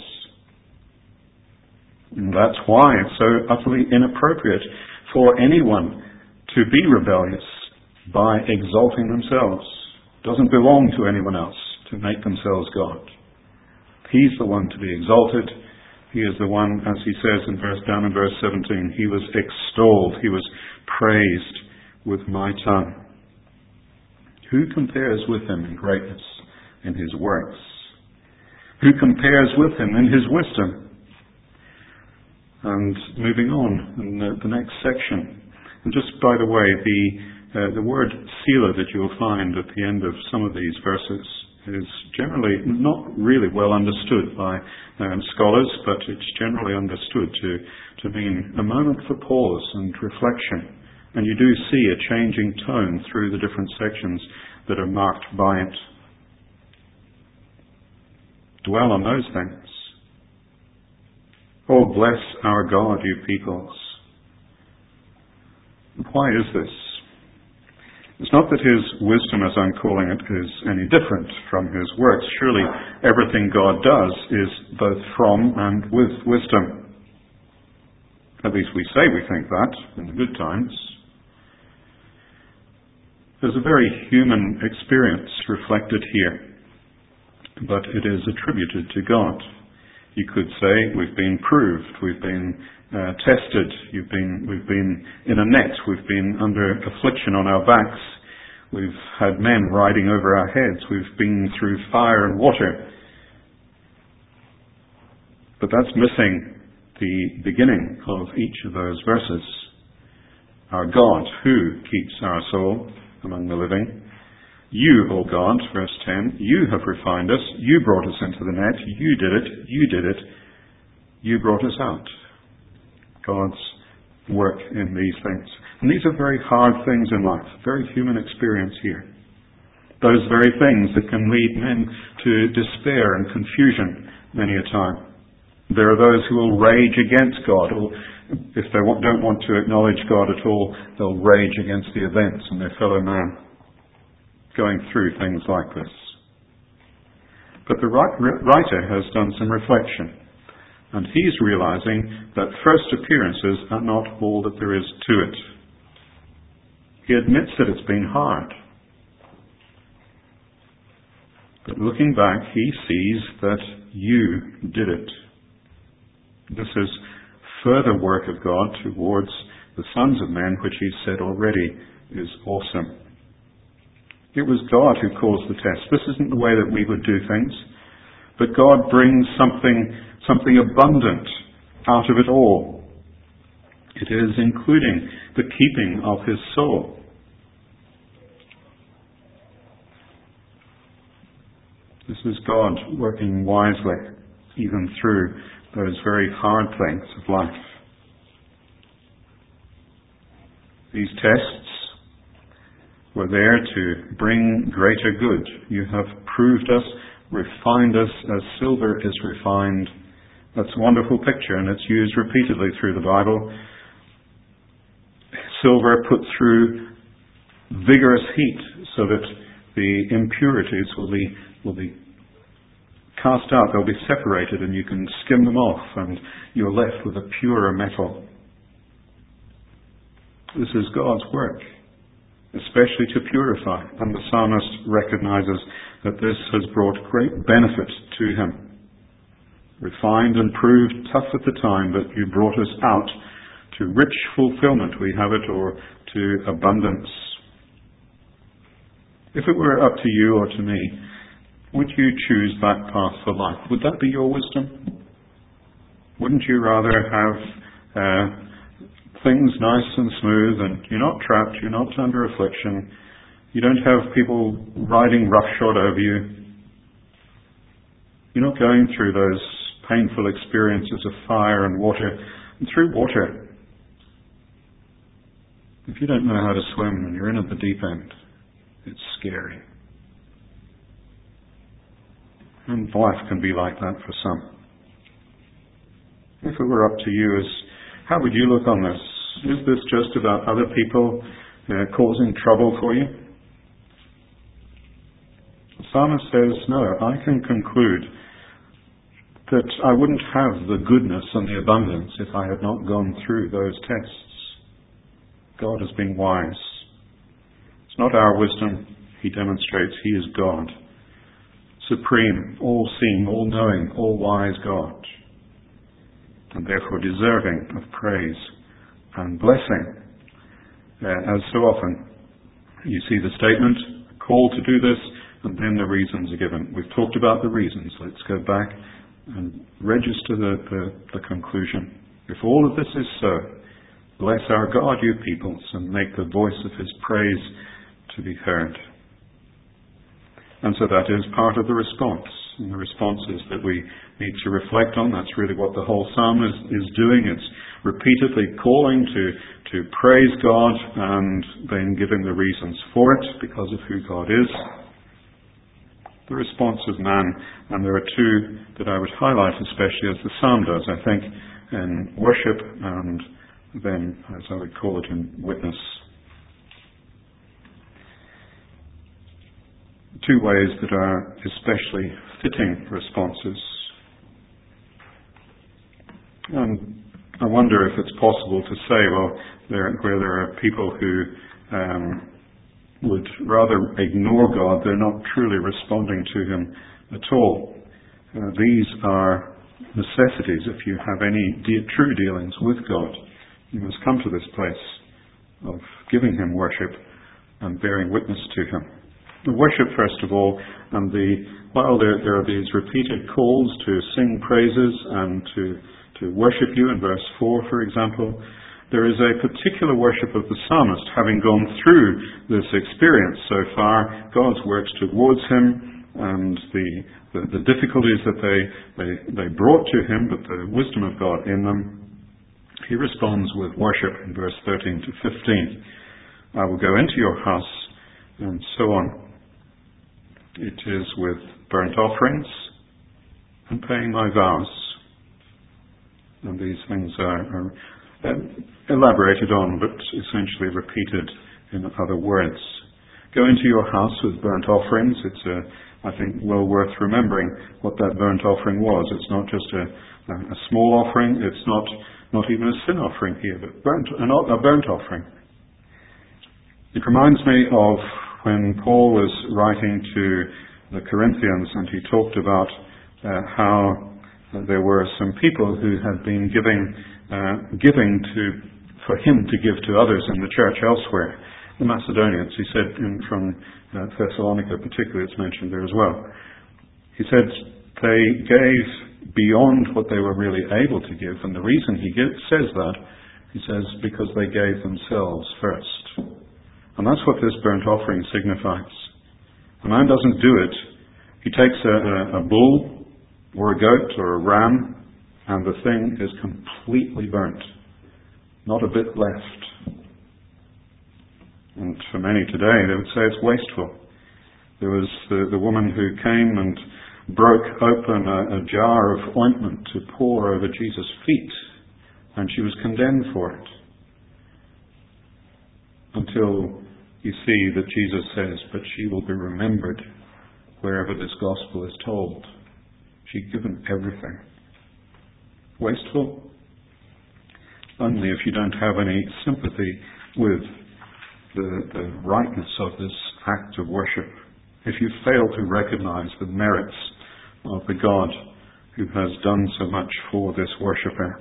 And that's why it's so utterly inappropriate for anyone to be rebellious by exalting themselves. It doesn't belong to anyone else to make themselves God. He's the one to be exalted. He is the one, as he says down in verse 17, He was extolled, He was praised with my tongue. Who compares with Him in greatness in His works? Who compares with Him in His wisdom? And moving on in the next section. And just by the way, the word Selah that you'll find at the end of some of these verses is generally not really well understood by scholars, but it's generally understood to mean a moment for pause and reflection. And you do see a changing tone through the different sections that are marked by it. Dwell on those things. Oh, bless our God, you peoples. Why is this? It's not that His wisdom, as I'm calling it, is any different from His works. Surely everything God does is both from and with wisdom. At least we say we think that in the good times. There's a very human experience reflected here, but it is attributed to God. You could say we've been proved, we've been tested, we've been in a net, we've been under affliction on our backs, we've had men riding over our heads, we've been through fire and water. But that's missing the beginning of each of those verses. Our God, who keeps our soul among the living. You, O God, verse 10, you have refined us, you brought us into the net, you did it, you brought us out. God's work in these things. And these are very hard things in life, very human experience here. Those very things that can lead men to despair and confusion many a time. There are those who will rage against God, or if they don't want to acknowledge God at all, they'll rage against the events and their fellow man going through things like this. But the writer has done some reflection, and he's realizing that first appearances are not all that there is to it. He admits that it's been hard. But looking back, he sees that you did it. This is further work of God towards the sons of men, which he said already is awesome. It was God who caused the test. This isn't the way that we would do things, but God brings something abundant out of it all. It is including the keeping of his soul. This is God working wisely, even through those very hard things of life. These tests were there to bring greater good. You have proved us, refined us as silver is refined. That's a wonderful picture, and it's used repeatedly through the Bible. Silver put through vigorous heat so that the impurities will be cast out, they'll be separated, and you can skim them off, and you're left with a purer metal. This is God's work, especially to purify, and the psalmist recognizes that this has brought great benefit to him. Refined and proved, tough at the time, but you brought us out to rich fulfillment, we have it, or to abundance. If it were up to you or to me, would you choose that path for life? Would that be your wisdom? Wouldn't you rather have things nice and smooth, and you're not trapped, you're not under affliction, You don't have people riding roughshod over you. You're not going through those painful experiences of fire and water. And through water, if you don't know how to swim and you're in at the deep end, it's scary. And life can be like that for some. If it were up to you, how would you look on this? Is this just about other people causing trouble for you? The psalmist says, no, I can conclude that I wouldn't have the goodness and the abundance if I had not gone through those tests. God has been wise. It's not our wisdom. He demonstrates He is God. Supreme, all-seeing, all-knowing, all-wise God. And therefore deserving of praise and blessing. As so often, you see the statement, a call to do this, and then the reasons are given. We've talked about the reasons. Let's go back and register the conclusion. If all of this is so, bless our God, you peoples, and make the voice of His praise to be heard. And so that is part of the response. And the response is that we need to reflect on. That's really what the whole psalm is doing. It's repeatedly calling to praise God and then giving the reasons for it because of who God is. The response of man, and there are two that I would highlight especially as the psalm does, I think, in worship and then, as I would call it, in witness. Two ways that are especially fitting responses. And I wonder if it's possible to say, well, where there are people who would rather ignore God, they're not truly responding to Him at all. These are necessities if you have any true dealings with God. You must come to this place of giving Him worship and bearing witness to Him. The worship, first of all, and while there are these repeated calls to sing praises and to worship you in verse 4, for example, there is a particular worship of the psalmist, having gone through this experience so far, God's works towards him and the difficulties that they brought to him, but the wisdom of God in them. He responds with worship in verse 13 to 15. I will go into your house, and so on. It is with burnt offerings and paying my vows. And these things are elaborated on, but essentially repeated in other words. Go into your house with burnt offerings. It's, I think, well worth remembering what that burnt offering was. It's not just a small offering. It's not even a sin offering here, but a burnt offering. It reminds me of when Paul was writing to the Corinthians, and he talked about how there were some people who had been giving for him to give to others in the church elsewhere. The Macedonians, he said, from Thessalonica particularly, it's mentioned there as well. He said they gave beyond what they were really able to give, and the reason he says that, he says, because they gave themselves first. And that's what this burnt offering signifies. A man doesn't do it. He takes a bull or a goat or a ram, and the thing is completely burnt. Not a bit left. And for many today, they would say it's wasteful. There was the woman who came and broke open a jar of ointment to pour over Jesus' feet, and she was condemned for it. Until you see that Jesus says, but she will be remembered wherever this gospel is told. She'd given everything. Wasteful? Only if you don't have any sympathy with the rightness of this act of worship. If you fail to recognize the merits of the God who has done so much for this worshipper.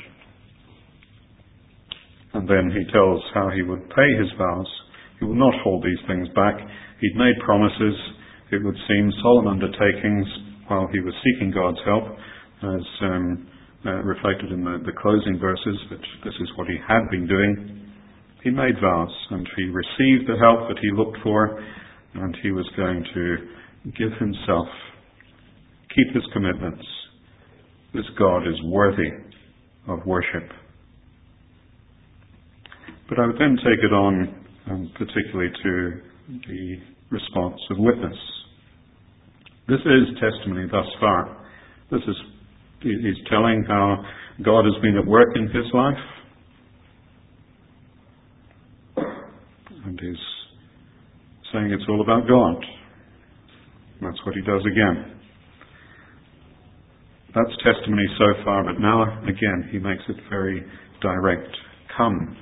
And then he tells how he would pay his vows. He will not hold these things back. He'd made promises, it would seem, solemn undertakings while he was seeking God's help, as reflected in the closing verses, that this is what he had been doing. He made vows, and he received the help that he looked for, and he was going to give himself, keep his commitments. This God is worthy of worship. But I would then take it on, particularly to the response of witness. This is testimony thus far. He's telling how God has been at work in his life, and he's saying it's all about God. That's what he does again. That's testimony so far, but now, again, he makes it very direct. Come.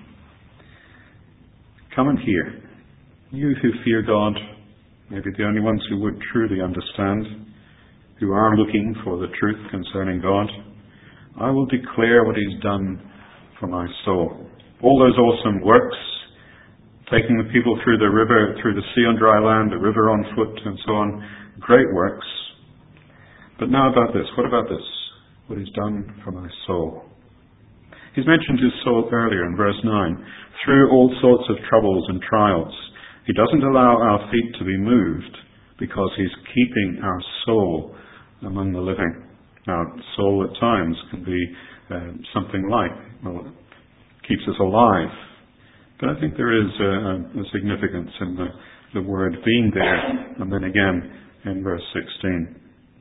Come and hear. You who fear God, maybe the only ones who would truly understand, who are looking for the truth concerning God, I will declare what he's done for my soul. All those awesome works, taking the people through the river, through the sea on dry land, the river on foot, and so on, great works. But now about this. What about this? What he's done for my soul. He's mentioned his soul earlier in verse 9. Through all sorts of troubles and trials, he doesn't allow our feet to be moved because he's keeping our soul among the living. Now, soul at times can be something like, well, it keeps us alive. But I think there is a significance in the word being there, and then again in verse 16.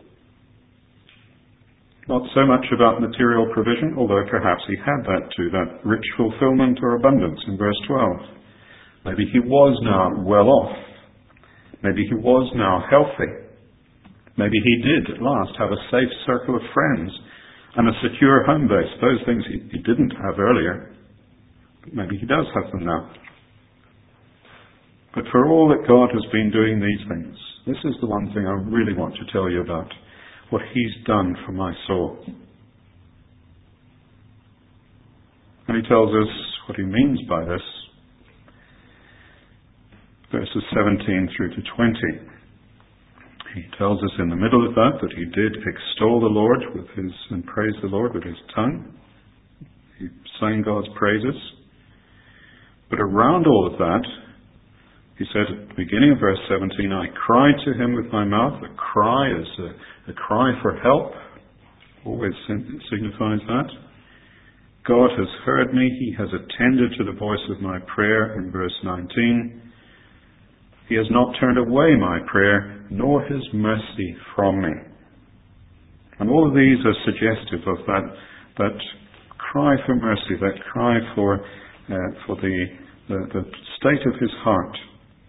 Not so much about material provision, although perhaps he had that too, that rich fulfillment or abundance in verse 12. Maybe he was now well off. Maybe he was now healthy. Maybe he did at last have a safe circle of friends and a secure home base. Those things he didn't have earlier. But maybe he does have them now. But for all that God has been doing these things, this is the one thing I really want to tell you about. What he's done for my soul. And he tells us what he means by this. Verses 17 through to 20. He tells us in the middle of that he did extol the Lord and praise the Lord with his tongue. He sang God's praises. But around all of that, he said at the beginning of verse 17, I cried to him with my mouth. A cry is a cry for help. Always signifies that. God has heard me. He has attended to the voice of my prayer in verse 19. He has not turned away my prayer, nor his mercy from me. And all of these are suggestive of that cry for mercy, that cry for the state of his heart.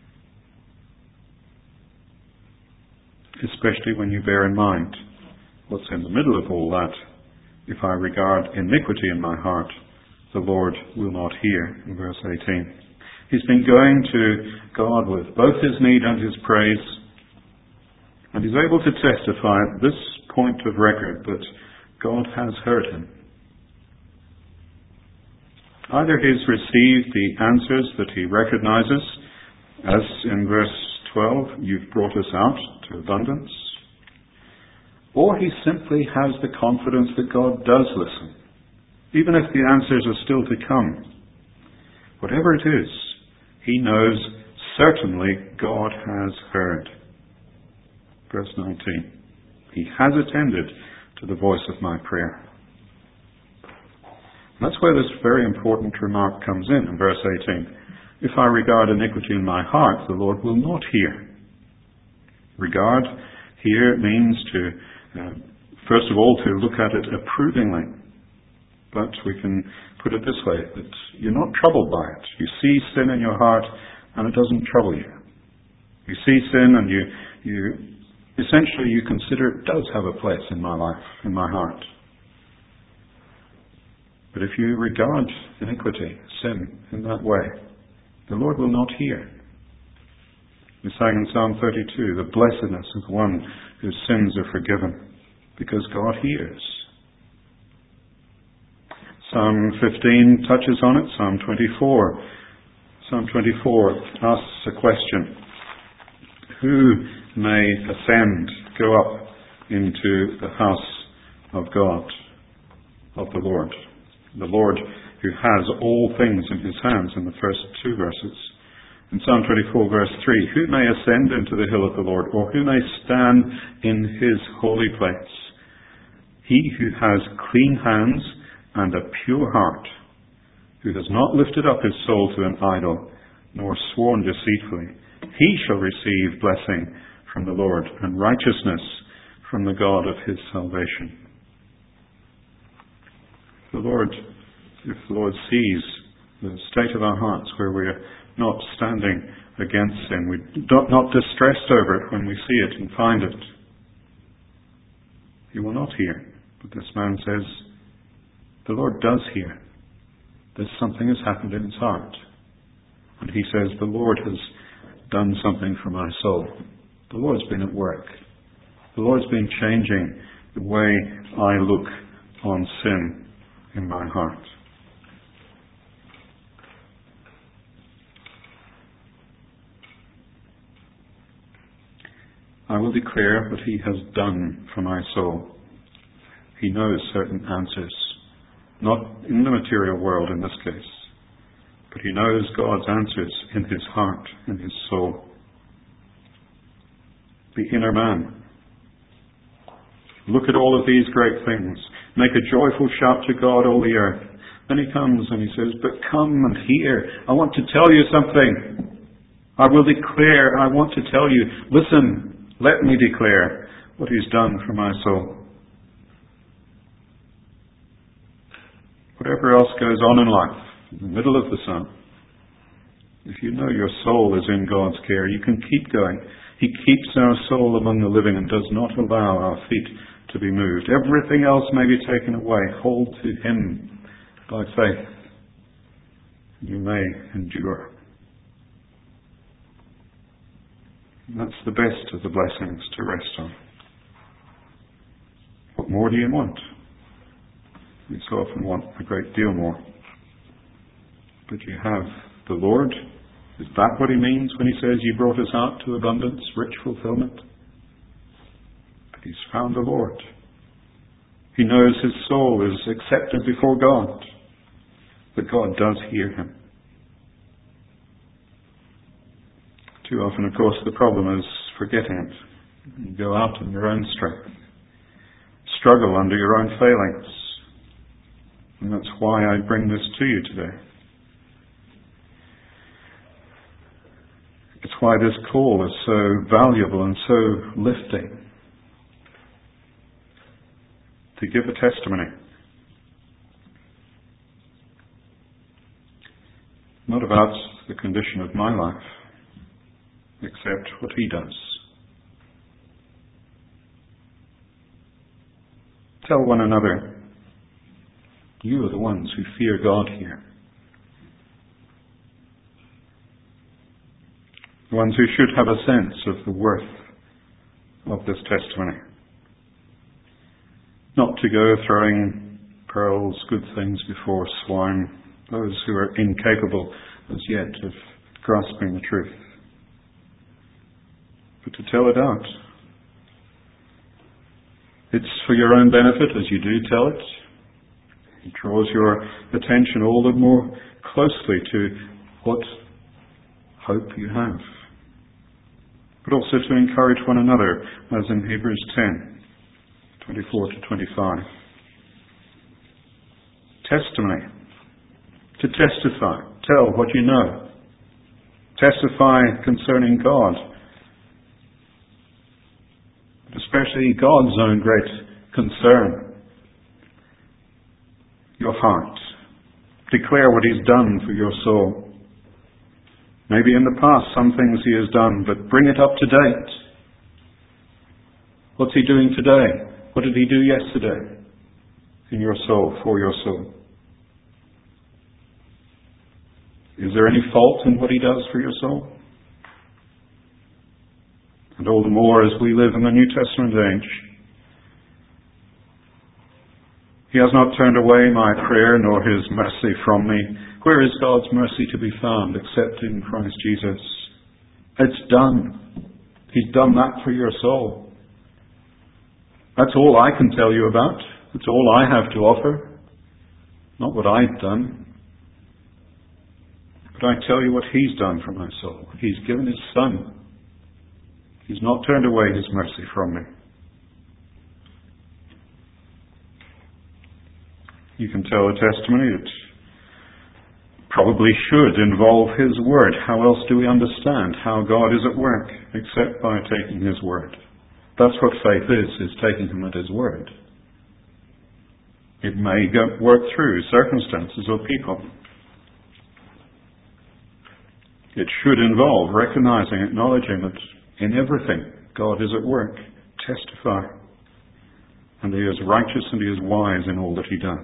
Especially when you bear in mind what's in the middle of all that. If I regard iniquity in my heart, the Lord will not hear, in verse 18. He's been going to God with both his need and his praise, and he's able to testify at this point of record that God has heard him. Either he's received the answers that he recognizes, as in verse 12, you've brought us out to abundance, or he simply has the confidence that God does listen, even if the answers are still to come. Whatever it is, he knows certainly God has heard. Verse 19, he has attended to the voice of my prayer. And that's where this very important remark comes in verse 18. If I regard iniquity in my heart, the Lord will not hear. Regard here means to, first of all, to look at it approvingly. But we can put it this way, that you're not troubled by it. You see sin in your heart and it doesn't trouble you. You see sin and you essentially you consider it does have a place in my life, in my heart. But if you regard iniquity, sin, in that way, the Lord will not hear. We sang in Psalm 32, the blessedness of one whose sins are forgiven, because God hears. Psalm 15 touches on it, Psalm 24. Psalm 24 asks a question. Who may ascend, go up into the house of God, of the Lord? The Lord who has all things in his hands in the first two verses. In Psalm 24 verse 3, who may ascend into the hill of the Lord, or who may stand in his holy place? He who has clean hands and a pure heart, who has not lifted up his soul to an idol, nor sworn deceitfully, he shall receive blessing from the Lord and righteousness from the God of his salvation. If the Lord sees the state of our hearts where we are not standing against sin, we're not distressed over it when we see it and find it, he will not hear. But this man says, the Lord does hear. There's something has happened in his heart. And he says, the Lord has done something for my soul. The Lord's been at work. The Lord's been changing the way I look on sin in my heart. I will declare what he has done for my soul. He knows certain answers, not in the material world in this case, but he knows God's answers in his heart, in his soul. The inner man. Look at all of these great things. Make a joyful shout to God, all the earth. Then he comes and he says, but come and hear. I want to tell you something. I will declare. I want to tell you. Listen, let me declare what he's done for my soul. Whatever else goes on in life, in the middle of the sun, if you know your soul is in God's care, you can keep going. He keeps our soul among the living and does not allow our feet to be moved. Everything else may be taken away. Hold to him by faith. You may endure. And that's the best of the blessings to rest on. What more do you want? We so often want a great deal more. But you have the Lord. Is that what he means when he says, you brought us out to abundance, rich fulfillment? But he's found the Lord. He knows his soul is accepted before God. But God does hear him. Too often, of course, the problem is forgetting it. You go out in your own strength. Struggle under your own failings. And that's why I bring this to you today. It's why this call is so valuable and so lifting. To give a testimony. Not about the condition of my life, except what he does. Tell one another, you are the ones who fear God here. The ones who should have a sense of the worth of this testimony. Not to go throwing pearls, good things before swine, those who are incapable as yet of grasping the truth. But to tell it out. It's for your own benefit as you do tell it. It draws your attention all the more closely to what hope you have. But also to encourage one another, as in Hebrews 10, 24 to 25. Testimony. To testify. Tell what you know. Testify concerning God. Especially God's own great concern. Your heart. Declare what he's done for your soul. Maybe in the past some things he has done, but bring it up to date. What's he doing today? What did he do yesterday in your soul, for your soul? Is there any fault in what he does for your soul? And all the more as we live in the New Testament age. He has not turned away my prayer nor his mercy from me. Where is God's mercy to be found except in Christ Jesus? It's done. He's done that for your soul. That's all I can tell you about. That's all I have to offer. Not what I've done. But I tell you what He's done for my soul. He's given His Son. He's not turned away His mercy from me. You can tell a testimony that probably should involve His Word. How else do we understand how God is at work except by taking His Word? That's what faith is taking Him at His Word. It may work through circumstances or people. It should involve recognizing, acknowledging that in everything God is at work. Testify. And He is righteous and He is wise in all that He does.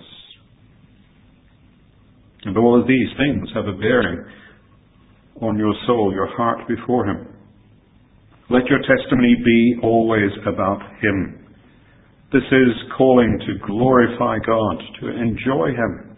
And all of these things have a bearing on your soul, your heart before Him. Let your testimony be always about Him. This is calling to glorify God, to enjoy Him.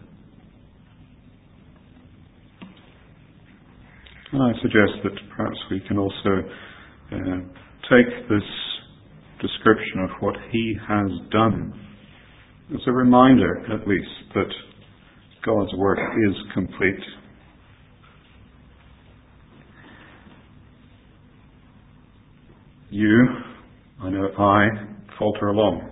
And I suggest that perhaps we can also take this description of what He has done as a reminder, at least, that God's work is complete. You, I know I, falter along.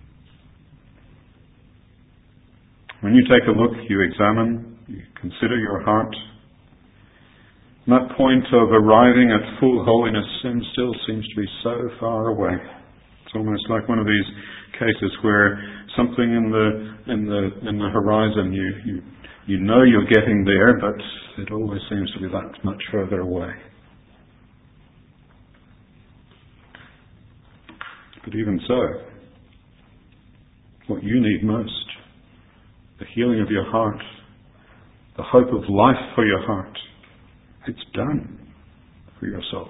When you take a look, you examine, you consider your heart. That point of arriving at full holiness, sin still seems to be so far away. It's almost like one of these cases where something in the horizon, you know you're getting there, but it always seems to be that much further away. But even so, what you need most, the healing of your heart, the hope of life for your heart, it's done for your soul.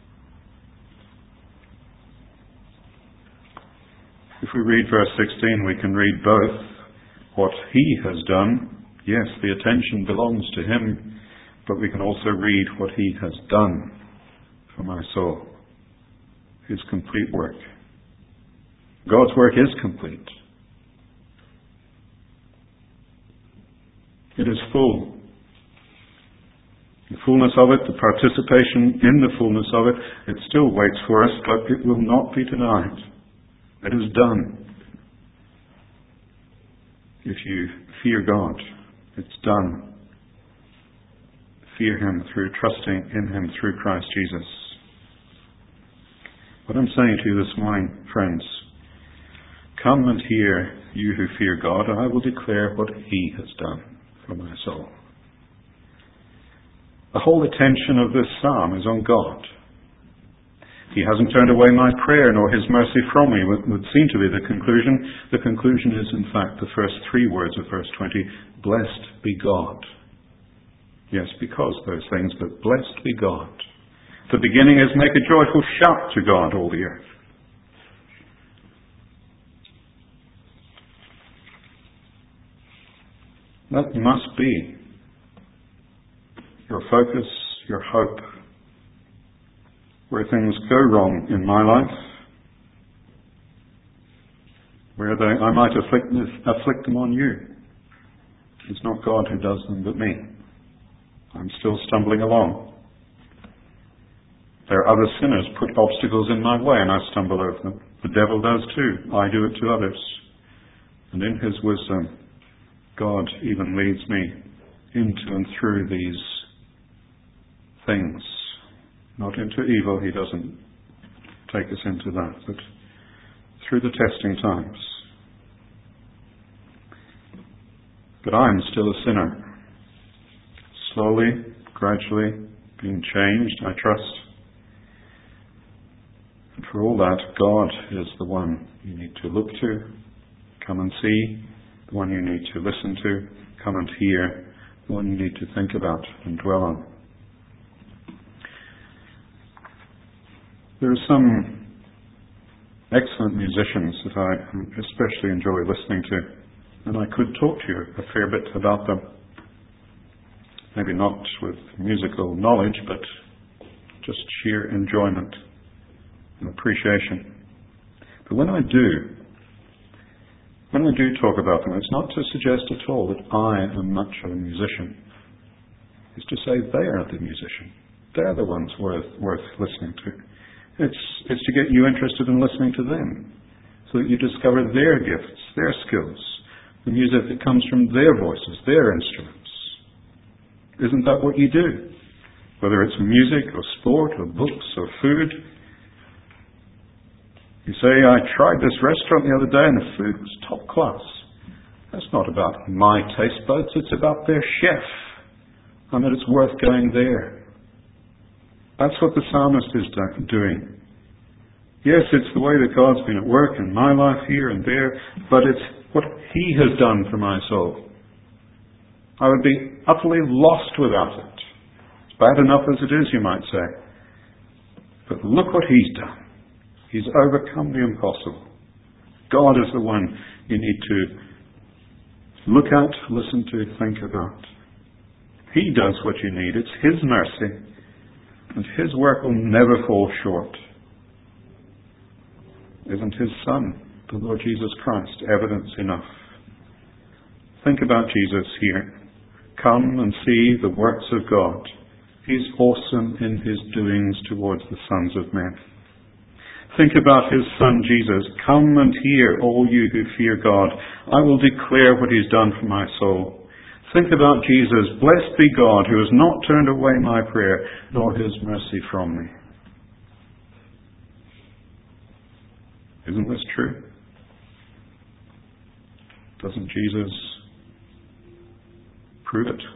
If we read verse 16, we can read both what He has done. Yes, the attention belongs to Him, but we can also read what He has done for my soul. His complete work. God's work is complete. It is full. The fullness of it, the participation in the fullness of it, it still waits for us, but it will not be denied. It is done. If you fear God, it's done. Fear Him through trusting in Him through Christ Jesus. What I'm saying to you this morning, friends, come and hear, you who fear God, and I will declare what He has done for my soul. The whole attention of this psalm is on God. He hasn't turned away my prayer, nor His mercy from me, would seem to be the conclusion. The conclusion is, in fact, the first three words of verse 20, blessed be God. Yes, because those things, but blessed be God. The beginning is, make a joyful shout to God, all the earth. That must be your focus, your hope. Where things go wrong in my life, where I might afflict them on you. It's not God who does them, but me. I'm still stumbling along. There are other sinners put obstacles in my way and I stumble over them. The devil does too. I do it to others. And in His wisdom, God even leads me into and through these things. Not into evil, He doesn't take us into that, but through the testing times. But I'm still a sinner. Slowly, gradually, being changed, I trust. And for all that, God is the one you need to look to, come and see, the one you need to listen to, come and hear, the one you need to think about and dwell on. There are some excellent musicians that I especially enjoy listening to, and I could talk to you a fair bit about them. Maybe not with musical knowledge, but just sheer enjoyment and appreciation. But when I do talk about them, it's not to suggest at all that I am much of a musician. is to say they are the musician. They're the ones worth listening to. It's to get you interested in listening to them, so that you discover their gifts, their skills, the music that comes from their voices, their instruments. Isn't that what you do? Whether it's music or sport or books or food. You say, I tried this restaurant the other day and the food was top class. That's not about my taste buds, it's about their chef. And that it's worth going there. That's what the psalmist is doing. Yes, it's the way that God's been at work in my life here and there, but it's what He has done for my soul. I would be utterly lost without it. It's bad enough as it is, you might say. But look what He's done. He's overcome the impossible. God is the one you need to look at, listen to, think about. He does what you need. It's His mercy. And His work will never fall short. Isn't His Son, the Lord Jesus Christ, evidence enough? Think about Jesus here. Come and see the works of God. He's awesome in His doings towards the sons of men. Think about His Son Jesus. Come and hear, all you who fear God. I will declare what He's done for my soul. Think about Jesus. Blessed be God, who has not turned away my prayer, nor His mercy from me. Isn't this true? Doesn't Jesus prove it?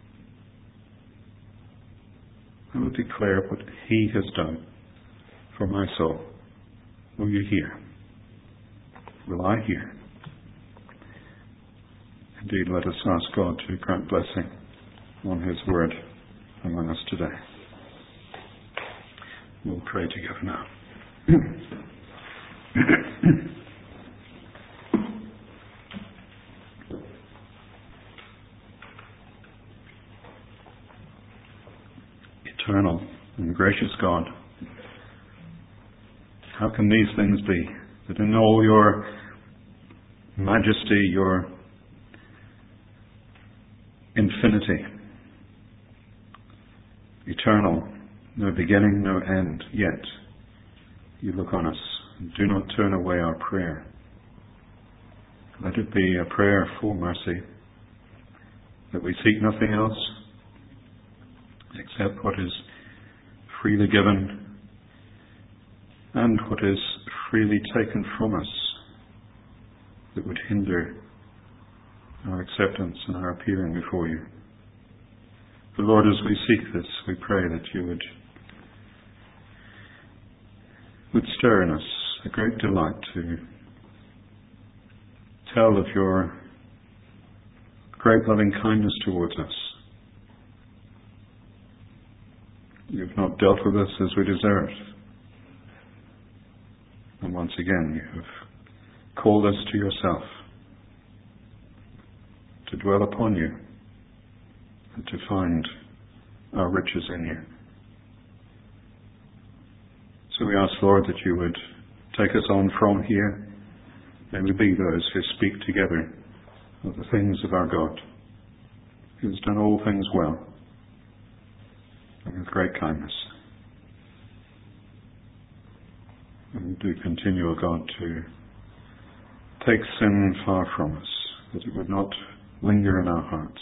I will declare what He has done for my soul. Will you hear? Will I hear? Indeed, let us ask God to grant blessing on His word among us today. We'll pray together now. Eternal and gracious God, how can these things be, that in all your majesty, your infinity, eternal, no beginning, no end, yet you look on us and do not turn away our prayer. Let it be a prayer for mercy, that we seek nothing else except what is freely given and what is freely taken from us that would hinder our acceptance and our appearing before you. But Lord, as we seek this, we pray that you would stir in us a great delight to tell of your great loving kindness towards us. You've not dealt with us as we deserve. And once again, you have called us to yourself, to dwell upon you, and to find our riches in you. So we ask, Lord, that you would take us on from here. May we be those who speak together of the things of our God, who has done all things well and with great kindness. And do continue, O God, to take sin far from us, that it would not linger in our hearts.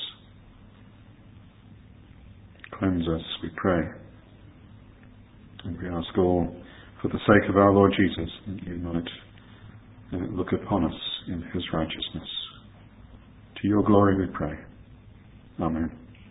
Cleanse us, we pray. And we ask all, for the sake of our Lord Jesus, that you might look upon us in His righteousness. To your glory we pray. Amen.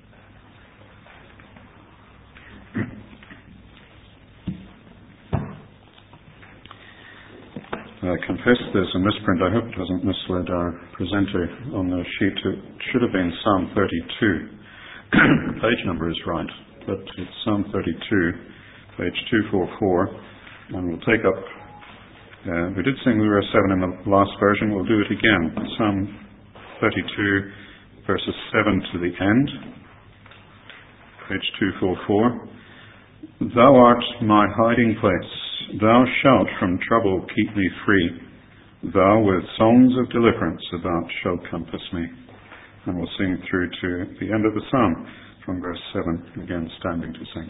I confess there's a misprint. I hope it doesn't mislead our presenter on the sheet. It should have been Psalm 32. The page number is right, but it's Psalm 32, page 244. And we'll take up, we did sing verse 7 in the last version. We'll do it again. Psalm 32, verses 7 to the end. Page 244. Thou art my hiding place. Thou shalt from trouble keep me free. Thou with songs of deliverance about shalt compass me. And we'll sing through to the end of the psalm. from verse 7, again standing to sing.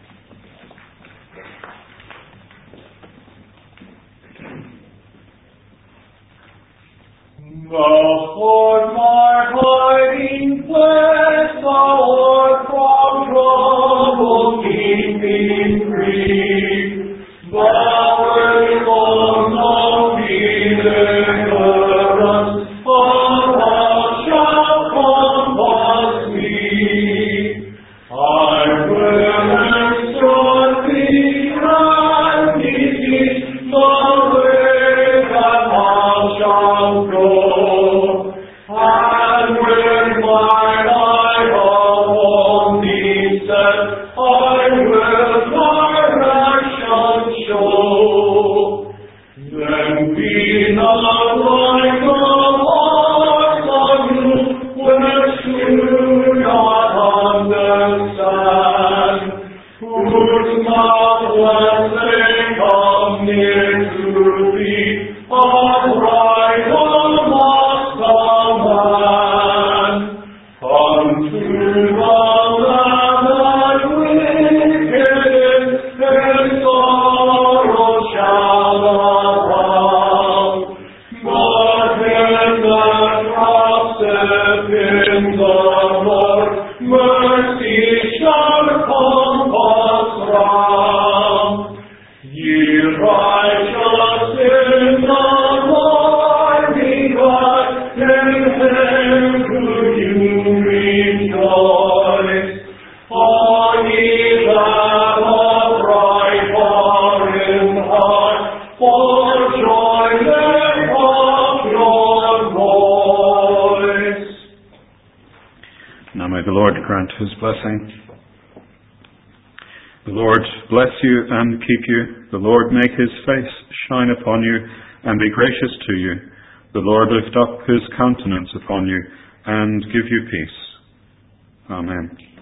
The Lord my hiding place, the Lord from trouble keep me free. Thou alone of deliverance, Allah shall compass me. I will exalt thee and teach the way that thou shalt go. And when mine eye upon thee set, I will direction show. Then be not like the hearts of youth, which do not understand, whose mouth when they come near to thee, upright amongst the man. Unto the land that wicked in sorrow shall abound, but him that trusteth in the Lord, mercy shall compass round. Ye righteous in the Lord be glad, in him do you rejoice. All ye that upright are in heart, for joy lift up your voice. Now may the Lord grant his blessing. The Lord bless you and keep you. The Lord make his face shine upon you and be gracious to you. The Lord lift up his countenance upon you and give you peace. Amen.